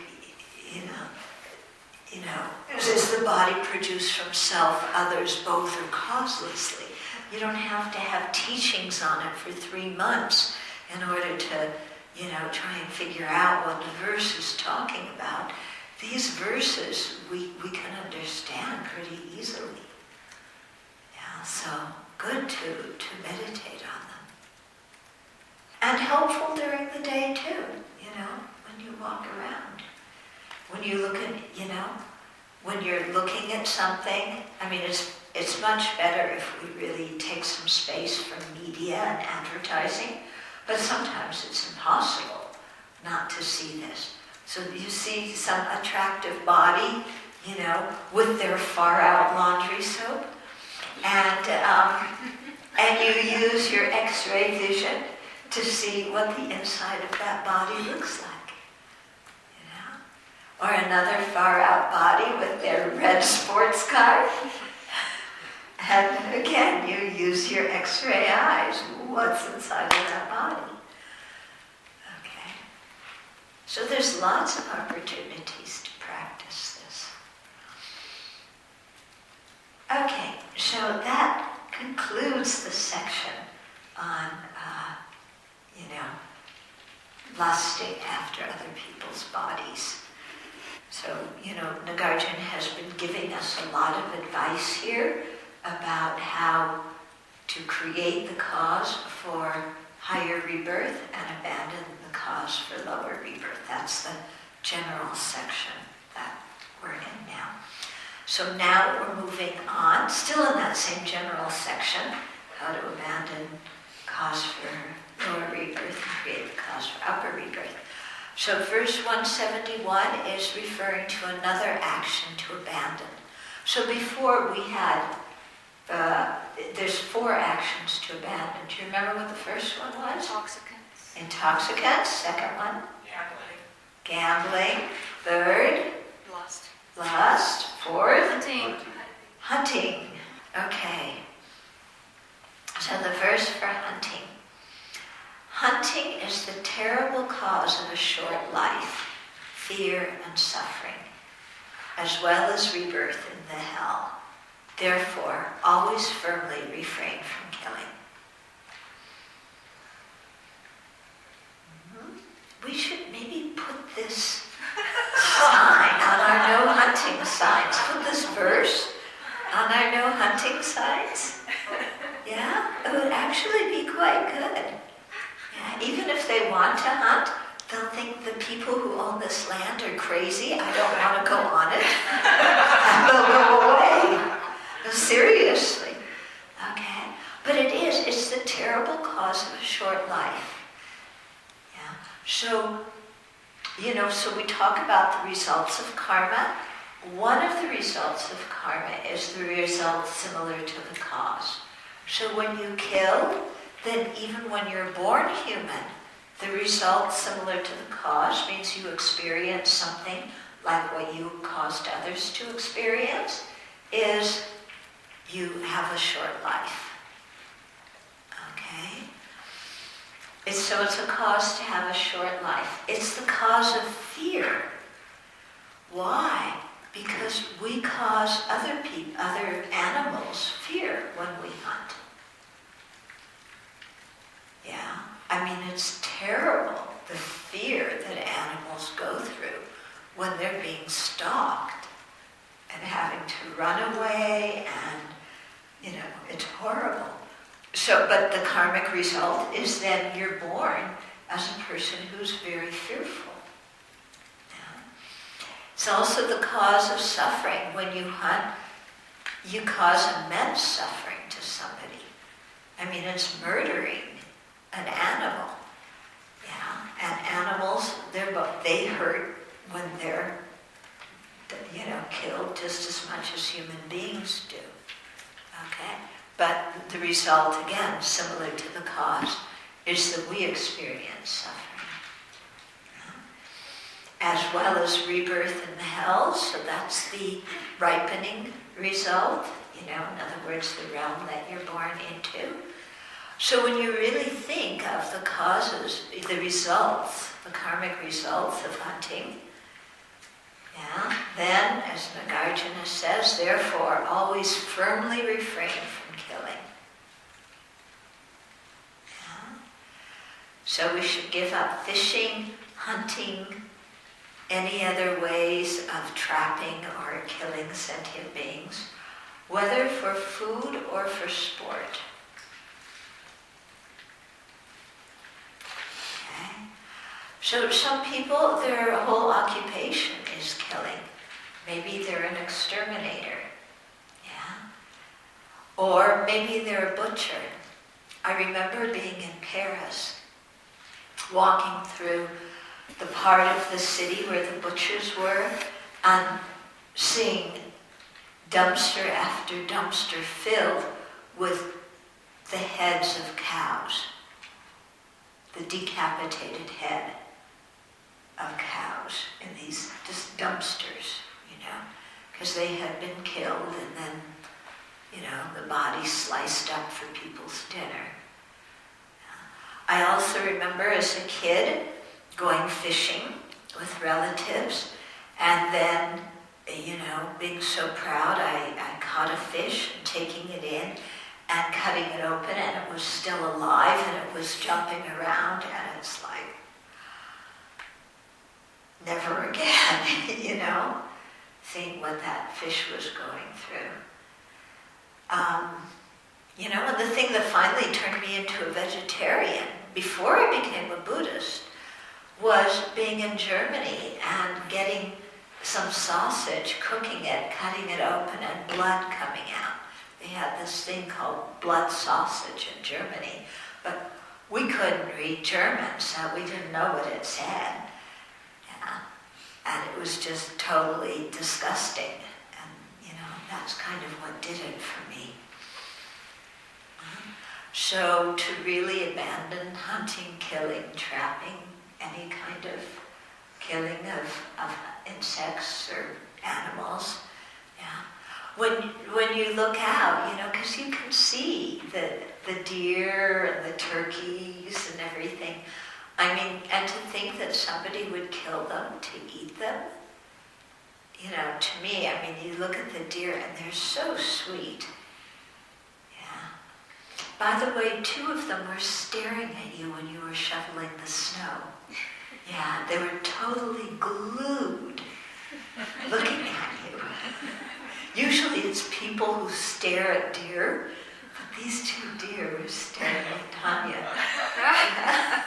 is the body produced from self, others, both, or causelessly? You don't have to have teachings on it for 3 months in order to, try and figure out what the verse is talking about. These verses we can understand pretty easily. Yeah, so good to meditate on them. And helpful during the day too, when you walk around. When you look at, when you're looking at something, I mean, it's much better if we really take some space from media and advertising, but sometimes it's impossible not to see this. So you see some attractive body, with their far-out laundry soap, and you use your X-ray vision to see what the inside of that body looks like. Or another far-out body with their red sports car. And again, you use your X-ray eyes. What's inside of that body? Okay. So there's lots of opportunities to practice this. Okay, so that concludes the section on, lusting after other people's bodies. So, Nagarjuna has been giving us a lot of advice here about how to create the cause for higher rebirth and abandon the cause for lower rebirth. That's the general section that we're in now. So now we're moving on, still in that same general section, how to abandon cause for lower rebirth and create the cause for upper rebirth. So verse 171 is referring to another action to abandon. So before we had, there's 4 actions to abandon. Do you remember what the first one was? Intoxicants. Intoxicants. Second one? Gambling. Gambling. Third? Lust. Fourth? Hunting. Okay. So the verse for hunting. Hunting is the terrible cause of a short life, fear and suffering, as well as rebirth in the hell. Therefore, always firmly refrain from killing. We should maybe put this sign on our no hunting signs. Put this verse on our no hunting signs. Yeah, it would actually be quite good. Yeah, even if they want to hunt, they'll think the people who own this land are crazy. I don't want to go on it. And they'll go away. No, seriously. Okay? But it's the terrible cause of a short life. Yeah. So, so we talk about the results of karma. One of the results of karma is the result similar to the cause. So when you kill, then even when you're born human, the result similar to the cause means you experience something like what you caused others to experience, is you have a short life. Okay? So it's a cause to have a short life. It's the cause of fear. Why? Because we cause other animals fear when we hunt. Yeah, it's terrible, the fear that animals go through when they're being stalked and having to run away, and, it's horrible. So, but the karmic result is then you're born as a person who's very fearful. Yeah. It's also the cause of suffering. When you hunt, you cause immense suffering to somebody. It's murdering an animal. Yeah, and animals, they hurt when they're, killed just as much as human beings do. Okay? But the result, again, similar to the cause, is that we experience suffering. As well as rebirth in the hell, so that's the ripening result, in other words, the realm that you're born into. So when you really think of the causes, the results, the karmic results of hunting, then, as Nagarjuna says, therefore, always firmly refrain from killing. Yeah. So we should give up fishing, hunting, any other ways of trapping or killing sentient beings, whether for food or for sport. Okay. So some people, their whole occupation is killing. Maybe they're an exterminator. Yeah. Or maybe they're a butcher. I remember being in Paris, walking through the part of the city where the butchers were, and seeing dumpster after dumpster filled with the heads of cows, the decapitated head of cows in these just dumpsters, because they had been killed and then, the body sliced up for people's dinner. I also remember as a kid going fishing with relatives, and then, being so proud, I caught a fish and taking it in and cutting it open, and it was still alive and it was jumping around, and it's like, never again, seeing what that fish was going through. And the thing that finally turned me into a vegetarian before I became a Buddhist was being in Germany and getting some sausage, cooking it, cutting it open, and blood coming out. They had this thing called blood sausage in Germany, but we couldn't read German, so we didn't know what it said. Yeah. And it was just totally disgusting. And, that's kind of what did it for me. So to really abandon hunting, killing, trapping, any kind of killing of insects or animals, When you look out, because you can see the deer and the turkeys and everything. And to think that somebody would kill them to eat them, to me, you look at the deer and they're so sweet. By the way, 2 of them were staring at you when you were shoveling the snow. Yeah, they were totally glued, looking at you. Usually it's people who stare at deer, but these 2 deer were staring at Tanya. Yeah.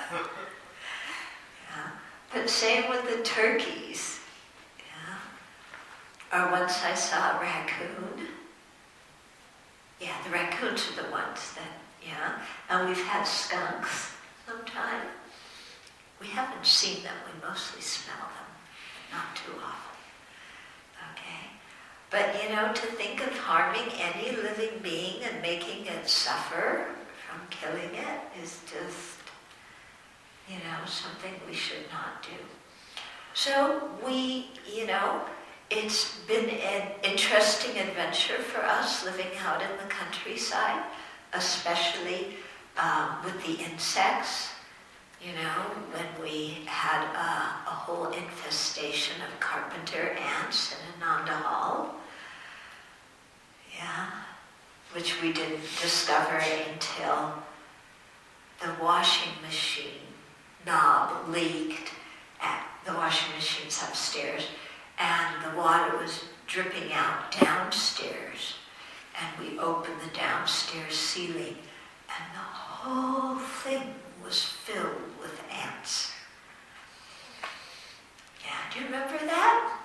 But same with the turkeys. Yeah. Or once I saw a raccoon. Yeah, the raccoons are the ones that, and we've had skunks sometime. We haven't seen them, we mostly smell them, not too often. Okay? But, to think of harming any living being and making it suffer from killing it is just, something we should not do. So we, it's been an interesting adventure for us living out in the countryside, especially with the insects. When we had a whole infestation of carpenter ants in Ananda Hall. Yeah, which we didn't discover until the washing machine knob leaked at the washing machines upstairs, and the water was dripping out downstairs, and we opened the downstairs ceiling, and the whole thing was filled with ants. Yeah, do you remember that?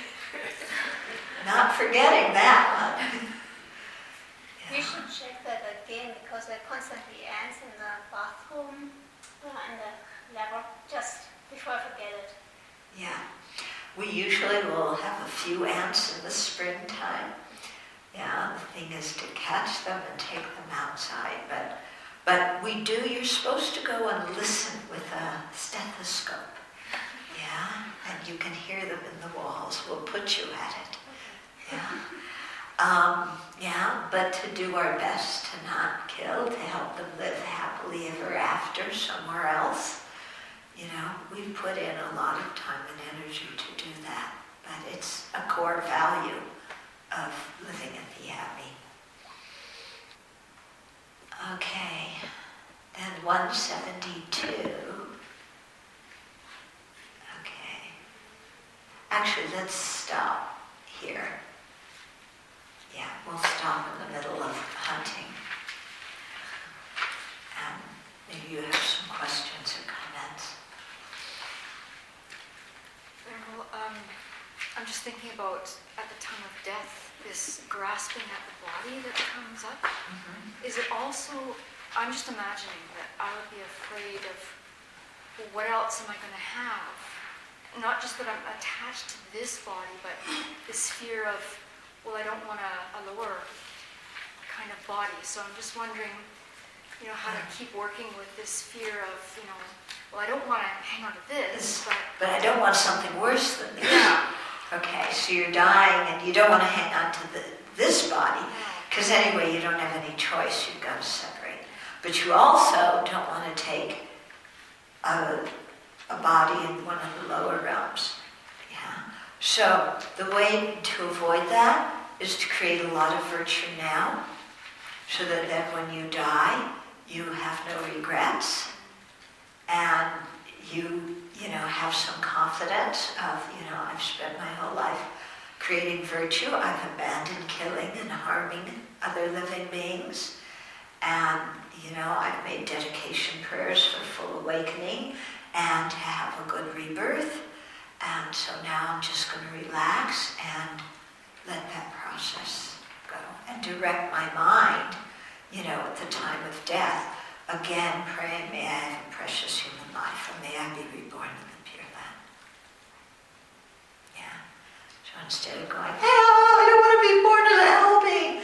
Not forgetting that one. You should check that again, because there are constantly ants in the bathroom and the level, just before I forget it. Yeah. We usually will have a few ants in the springtime. Yeah, the thing is to catch them and take them outside. But we do, you're supposed to go and listen with a stethoscope. Yeah, and you can hear them in the walls. We'll put you at it. Yeah. But to do our best to not kill, to help them live happily ever after somewhere else. We've put in a lot of time and energy to do that, but it's a core value of living at the Abbey. Okay, then 172. Okay. Actually, let's stop here. Yeah, we'll stop in the middle of hunting. Maybe you have some questions or comments. Well, I'm just thinking about, at the time of death, this grasping at the body that comes up. Mm-hmm. Is it also, I'm just imagining that I would be afraid of, well, what else am I going to have? Not just that I'm attached to this body, but this fear of, well, I don't want a lower kind of body. So I'm just wondering, how to keep working with this fear of, well, I don't want to hang on to this, but I don't want something worse than this. Yeah. Okay, so you're dying and you don't want to hang on to this body, because anyway, you don't have any choice, you've got to separate. But you also don't want to take a a body in one of the lower realms. Yeah. So the way to avoid that is to create a lot of virtue now, so that then when you die, you have no regrets, and you have some confidence of, I've spent my whole life creating virtue. I've abandoned killing and harming other living beings. And, I've made dedication prayers for full awakening and to have a good rebirth. And so now I'm just going to relax and let that process go. And direct my mind, at the time of death, again praying, may I have a precious human life, and may I be reborn in the Pure Land. Yeah. So instead of going, I don't want to be born as a hell being,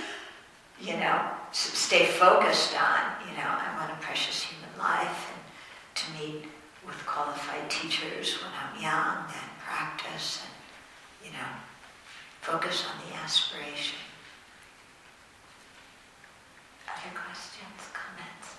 stay focused on, I want a precious human life, and to meet with qualified teachers when I'm young, and practice, and, focus on the aspiration. Other questions, comments?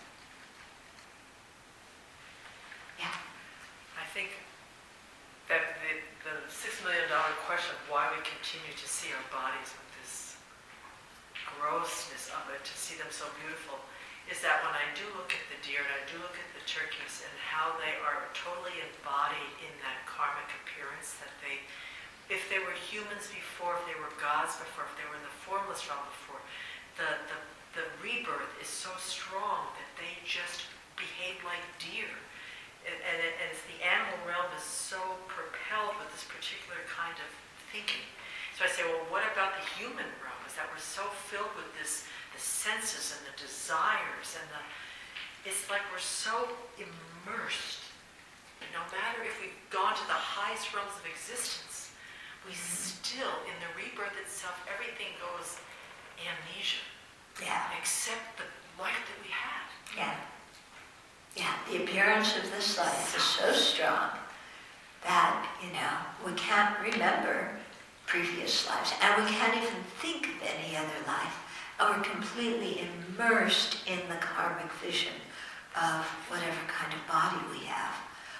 Yeah. I think that the $6 million question of why we continue to see our bodies with this grossness of it, to see them so beautiful, is that when I do look at the deer and I do look at the turkeys and how they are totally embodied in that karmic appearance, that if they were humans before, if they were gods before, if they were in the formless realm before, the rebirth is so strong that they just behave like deer. And it's the animal realm is so propelled with this particular kind of thinking. So I say, well, what about the human realm? Is that we're so filled with the senses and the desires, and it's like we're so immersed. No matter if we've gone to the highest realms of existence, we still, in the rebirth itself, everything goes amnesia. Yeah. Except the life that we had. Yeah. Yeah, the appearance of this life is so strong that, we can't remember previous lives, and we can't even think of any other life, and we're completely immersed in the karmic vision of whatever kind of body we have,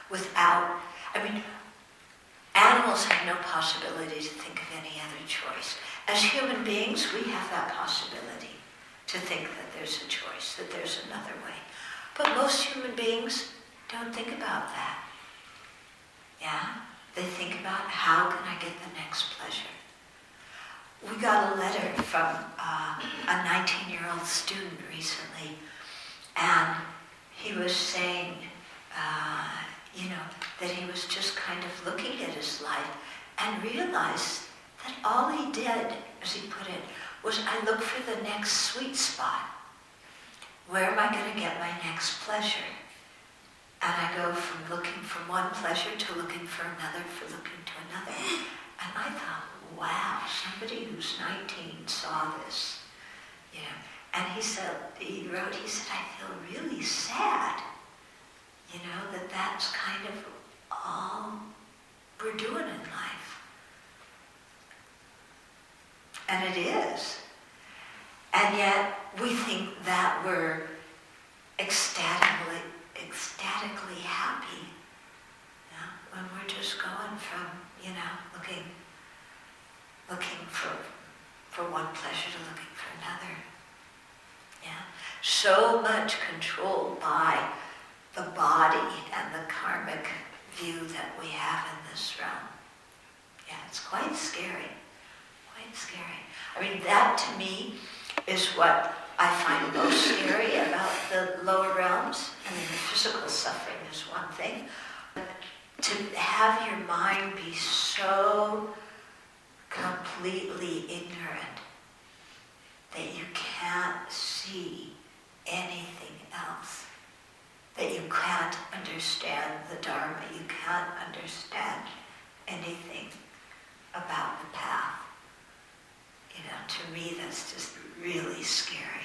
animals have no possibility to think of any other choice. As human beings, we have that possibility to think that there's a choice, that there's another way. But most human beings don't think about that. Yeah? They think about, how can I get the next pleasure? We got a letter from a 19-year-old student recently, and he was saying, that he was just kind of looking at his life and realized that all he did, as he put it, was I look for the next sweet spot. Where am I going to get my next pleasure? And I go from looking for one pleasure to looking for another, for looking to another. And I thought, wow, somebody who's 19 saw this. And he wrote, I feel really sad, that that's kind of all we're doing in life. And it is. And yet we think that we're ecstatically happy, when we're just going from, looking for one pleasure to looking for another. Yeah. So much controlled by the body and the karmic view that we have in this realm. Yeah, it's quite scary. Quite scary. That to me is what I find most scary about the lower realms. The physical suffering is one thing. But to have your mind be so completely ignorant that you can't see anything else, that you can't understand the Dharma, you can't understand anything about the path. To me, that's just really scary.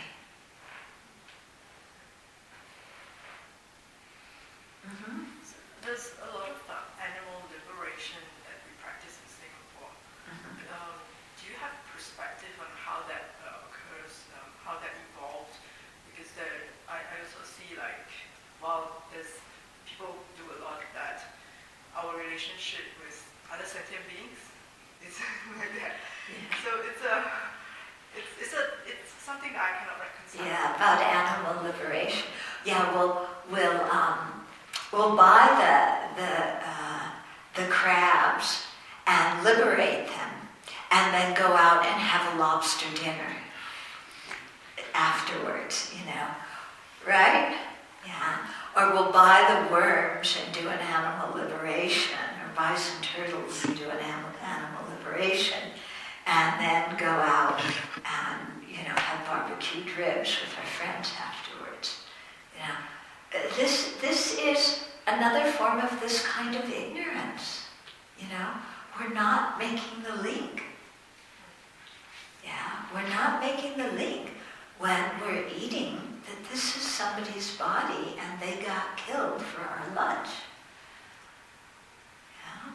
Mm-hmm. So there's a lot of animal liberation that we practice in Singapore. Mm-hmm. Do you have perspective on how that occurs, how that evolved? Because I also see while there's people do a lot of that, relationship with other sentient beings. It's like that. Yeah. So it's something I cannot reconcile. Yeah, about animal liberation. Yeah, we'll buy the crabs and liberate them, and then go out and have a lobster dinner afterwards, right? Yeah. Or we'll buy the worms and do an animal liberation, or buy some turtles and do an animal liberation, and then go out and, have barbecued ribs with our friends afterwards. This is another form of this kind of ignorance. We're not making the link. Yeah, we're not making the link when we're eating that this is somebody's body and they got killed for our lunch. Yeah.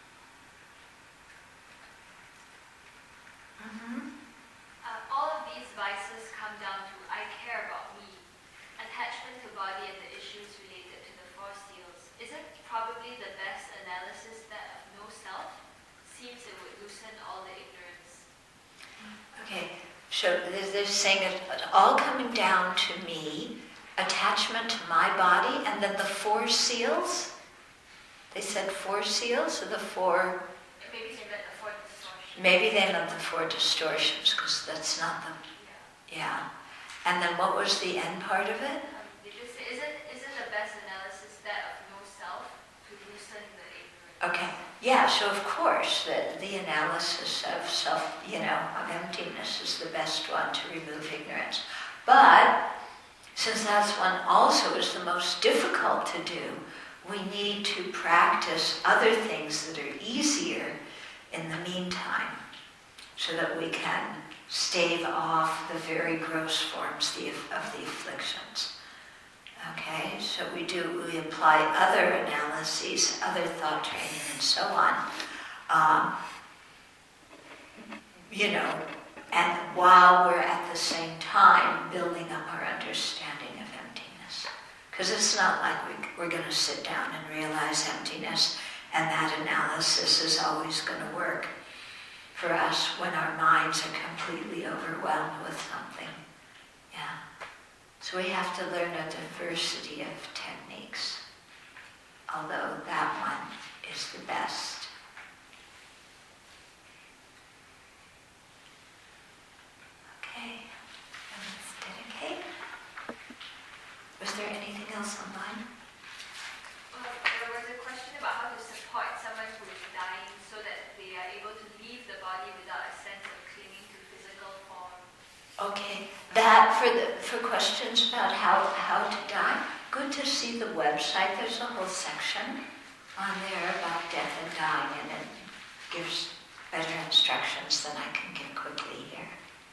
Mm-hmm. All of these vices come down to I care about me, attachment to body and the issues related to the four seals. Isn't probably the best analysis that of no self? Seems it would loosen all the ignorance. Okay, so they're saying it all coming down to me, attachment to my body, and then the four seals. They said four seals, or the four. Maybe they meant the four distortions. Maybe they meant the four distortions, because that's not the. Yeah. And then what was the end part of it? They just say, isn't the best analysis that of no self to loosen the ignorance? Okay. Yeah, so of course the analysis of self, of emptiness is the best one to remove ignorance. But since that's one also is the most difficult to do, we need to practice other things that are easier in the meantime, so that we can stave off the very gross forms of the afflictions. Okay, so we apply other analyses, other thought training, and so on. And while we're at the same time building up our understanding of emptiness. Because it's not like we're going to sit down and realize emptiness, and that analysis is always going to work for us when our minds are completely overwhelmed with something. Yeah. So we have to learn a diversity of techniques, although that one is the best. Okay, and let's dedicate. Was there anything else online? Well, there was a question about how to support someone who is dying so that they are able to leave the body without a sense of clinging to physical form. Okay, that for questions about how to die, good to see the website. There's a whole section on there about death and dying, and it gives better instructions than I can give quickly here.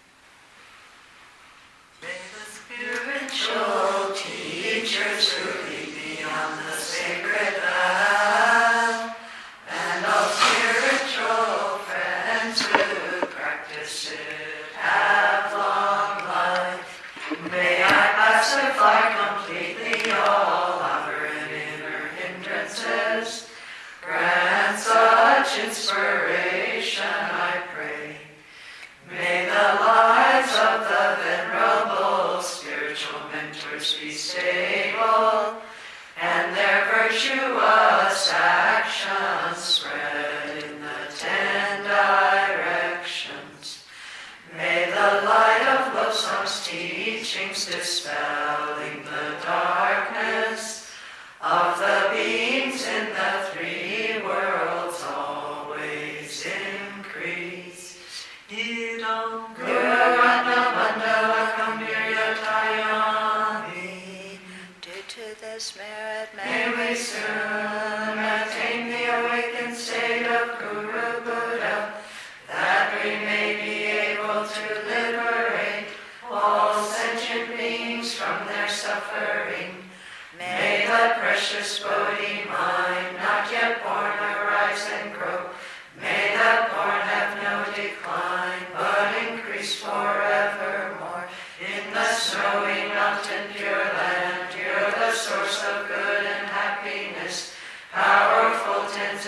May the spiritual teachers who lead me on the sacred path, and all spiritual friends who practice it, have long life. May I pacify completely all outer and inner hindrances. Grant such inspiration, I pray. May the lives of the venerable spiritual mentors be stable, and their virtuous actions spread in the 10 directions. May the light of Losong's teachings dispelling the darkness of the beings in the 3 worlds always increase. Idam Guratna Mandala Kamirya Tayami. Due to this merit, May we soon attain the awakened state of Guru Buddha, that we may be able to liberate all sentient beings from their suffering. May the precious Bodhi mind, not yet born, arise and grow. May the born have no decline, but increase forevermore. In the snowy mountain pure land, you're the source of good and happiness, powerful tensing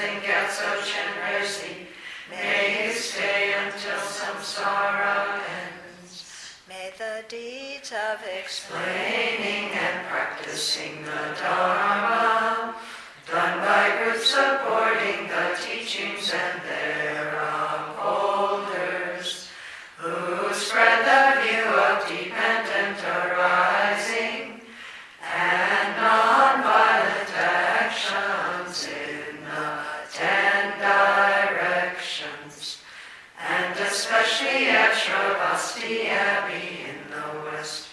that's ocean mercy, may you stay until samsara ends. May the deeds of explaining and practicing the Dharma, done by groups supporting the teachings and their upholders, who spread the view of dependent arising and non-violent actions in the 10 directions, and especially at Shravasti Abbey in the West